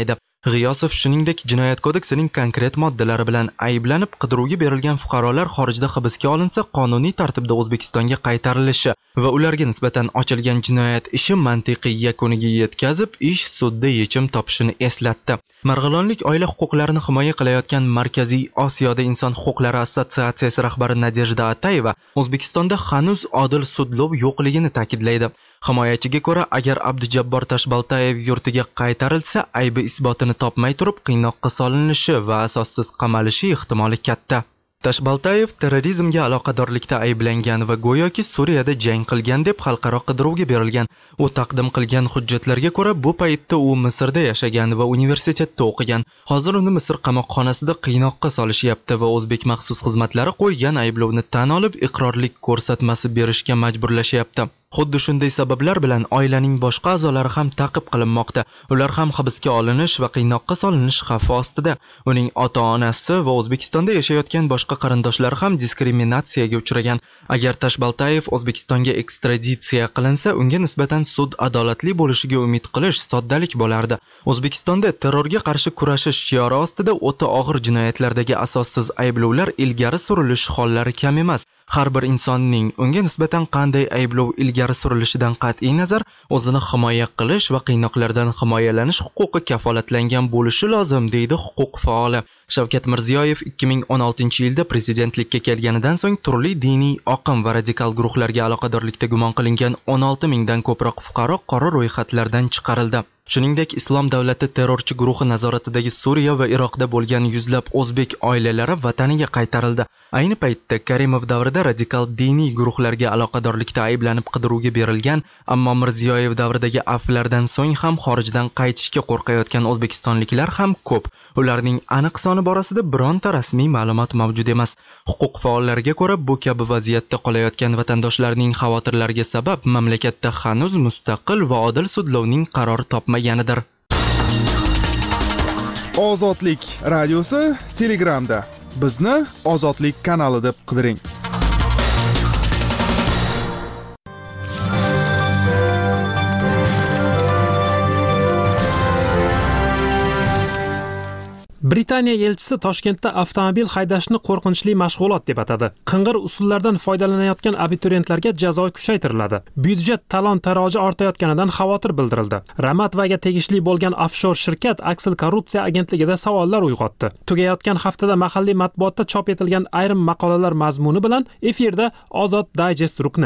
[SPEAKER 1] G'iyosov shuningdek jinoyat kodeksining konkret moddalari bilan ayblanib qidiruvga berilgan fuqarolar xorijda hibsga olinsa qonuniy tartibda O'zbekistonga qaytarilishi va ularga nisbatan ochilgan jinoyat ishi mantiqiy yakuniga yetkazib ish sudda yechim topishini eslatdi. Marg'ilonlik oila huquqlarini himoya qilayotgan Markaziy Osiyoda inson huquqlari assotsiatsiyasi rahbari Nadejda Atayeva O'zbekistonda hanuz odil sudlov yo'qligini ta'kidlaydi. Himoyachiga ko'ra, agar Abdujabbor Tashbaltayev yurtiga qaytarilsa, aybi isbotini topmay turib qiynoqqa solinishi va asossiz qamalishi ehtimoli katta. Tashbaltayev terrorizmga aloqadorlikda ayblangan va go'yoki Suriyada jang qilgan deb xalqaro qidiruvga berilgan. U taqdim qilgan hujjatlarga ko'ra, bu paytda u Misrda yashagan va universitetda o'qigan. Hozir uni Misr qamoqxonasida qiynoqqa solishyapti va o'zbek maxsus xizmatlari qo'ygan ayblovni tan olib, iqrorlik ko'rsatmasi berishga majburlashyapti. Xuddi shunday sabablar bilan oilaning boshqa a'zolari ham ta'qib qilinmoqda. Ular ham hibsga olinish va qiynoqqa solinish xavfi ostida. Uning ota-onasi va O'zbekistonda yashayotgan boshqa qarindoshlari ham diskriminatsiyaga uchragan. Agar Tashbaltayev O'zbekistonga ekstraditsiya qilinsa, unga nisbatan sud adolatli bo'lishiga umid qilish soddalik bo'lardi. O'zbekistonda terrorga qarshi kurashish shiori ostida o'ta og'ir jinoyatlardagi asossiz ayblovlar ilgari surilish hollari kam emas. Har bir insonning unga nisbatan qanday ayblov ilgari surilishidan qat'iy nazar o'zini himoya qilish va qiynoqlardan himoyalanish huquqi kafolatlangan bo'lishi lozim, deydi huquq faoli. Shavkat Mirziyoyev ikki ming o'n oltinchi yilda prezidentlikka kelganidan so'ng turli diniy oqim va radikal guruhlarga aloqadorlikda gumon qilingan o'n olti mingdan ko'proq fuqaro qora ro'yxatlardan chiqarildi. Shuningdek, Islom davlati terrorchi guruhi nazoratidagi Suriya va Iroqda bo'lgan yuzlab o'zbek oilalari vataniga qaytarildi. Ayni paytda Karimov davrida radikal diniy guruhlarga aloqadorlikda ayblanib qidiruvga berilgan, ammo Mirziyoyev davridagi afvlardan so'ng ham xorijdan qaytishga qo'rqayotgan o'zbekistonliklar ham ko'p. Ularning aniq soni borasida bironta rasmiy ma'lumot mavjud emas. Huquq faollariga ko'ra, bu kabi vaziyatda qolayotgan vatandoshlarning xavotirlariga sabab mamlakatda hanuz mustaqil va odil sudlovning qarori topmaganidir.
[SPEAKER 3] Ozodlik radiosi Telegramda. Bizni Ozodlik kanali deb qidiring.
[SPEAKER 13] Britaniya elchisi Toshkentda avtomobil haydashni qo'rqinchli mashg'ulot deb atadi. Qing'ir usullardan foydalanayotgan abituriyentlarga jazo kuchaytiriladi. Byudjet talon-taroji ortayotganidan xavotir bildirildi. Ramatvaga tegishli bo'lgan offshor shirkat Aksil korrupsiya agentligida savollar uyg'otdi. Tugayotgan haftada mahalliy matbuotda chop etilgan ayrim maqolalar mazmuni bilan efirda Ozod Digest rukni.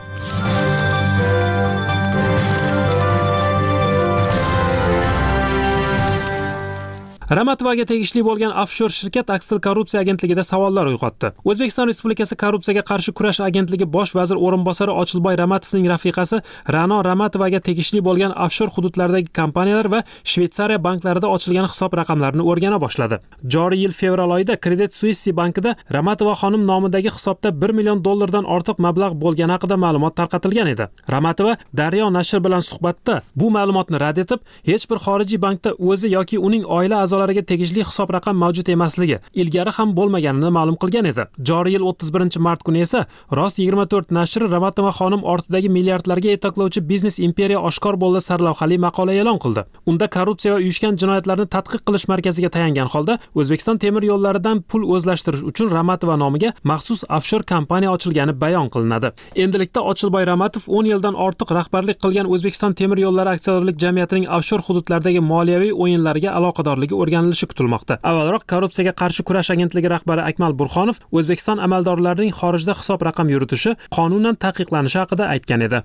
[SPEAKER 13] Ramatvaga tegishli bo'lgan offshor shirkat Aksil korrupsiya agentligida savollar uyg'otdi. O'zbekiston Respublikasi korrupsiyaga qarshi kurash agentligi bosh vazir o'rinbosari Ochilboy Ramatovning rafiqasi Ra'no Ramatovaga tegishli bo'lgan offshor hududlardagi kompaniyalar va Shveysariya banklarida ochilgan hisob raqamlarini o'rgana boshladi. Joriy yil fevral oyida Credit Suisse bankida Ramatova xonim nomidagi hisobda bir million dollardan ortiq mablag' bo'lgani haqida ma'lumot tarqatilgan edi. Ramatova Daryo nashr bilan suhbatda bu ma'lumotni rad etib, hech bir xorijiy bankda o'zi yoki uning oila a'zolari a'zolariga tegishli hisob raqam mavjud emasligi, ilgari ham bo'lmaganini ma'lum qilgan edi. Joriy yil o'ttiz birinchi mart kuni esa Rost yigirma to'rt nashri Ramatova xonim ortidagi milliardlarga yetaklovchi biznes imperiya oshkor bo'ldi sarlavhali maqola e'lon qildi. Unda korrupsiya va uyushgan jinoyatlarni tadqiq qilish markaziga tayangan holda O'zbekiston temir yo'llaridan pul o'zlashtirish uchun Ramatova nomiga maxsus offshor kompaniya ochilgani bayon qilinadi. Endilikda Ochilboy Ramatov o'n yildan ortiq rahbarlik qilgan O'zbekiston temir yo'llari aksiyadorlik jamiyatining offshor hududlardagi moliyaviy o'yinlariga aloqadorligi o'rganilishi kutilmoqda. Avvalroq korrupsiyaga qarshi kurash agentligi rahbari Akmal Burxonov O'zbekiston amaldorlarining xorijda hisob raqam yuritishi qonunan taqiqlanishi haqida aytgan edi.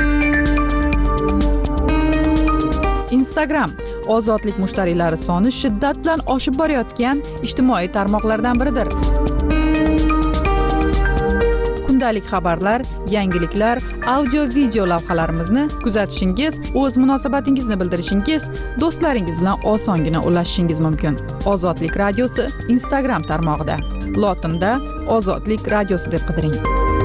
[SPEAKER 4] Instagram ozodlik mushtariylari soni shiddat bilan oshib borayotgan ijtimoiy tarmoqlardan biridir. Kundalik xabarlar, yangiliklar, audio-video lavhalarimizni kuzatishingiz, o'z munosabatingizni bildirishingiz, do'stlaringiz bilan osongina ulashishingiz mumkin. Ozodlik radiosi Instagram tarmog'ida. Lotinda Ozodlik radiosi deb qidiring.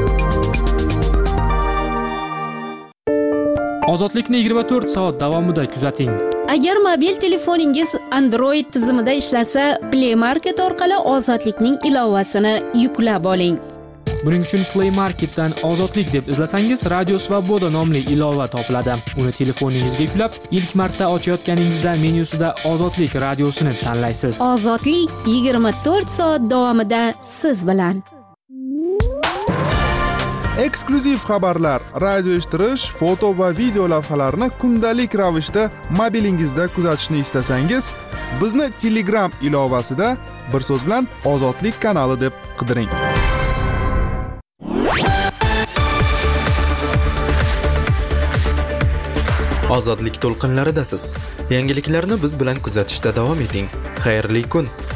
[SPEAKER 13] Ozodlikni yigirma to'rt soat davomida kuzating.
[SPEAKER 11] Agar mobil telefoningiz Android tizimida ishlasa, Play Market orqali Ozodlikning ilovasini yuklab oling.
[SPEAKER 14] Buning uchun Play Marketdan Ozodlik deb izlasangiz, Radio Svoboda nomli ilova topiladi. Uni telefoningizga yuklab, ilk marta ochayotganingizda menyusida Ozodlik radiosini tanlaysiz.
[SPEAKER 11] Ozodlik yigirma to'rt soat davomida siz bilan.
[SPEAKER 3] Eksklyuziv xabarlar, radio eshittirish, foto va video lavhalarni kundalik ravishda mobilingizda kuzatishni istasangiz, bizni Telegram ilovasida bir so'z bilan Ozodlik kanali deb qidiring.
[SPEAKER 1] Ozodlik to'lqinlaridasiz. Yangiliklarni biz bilan kuzatishda davom eting. Xayrli kun.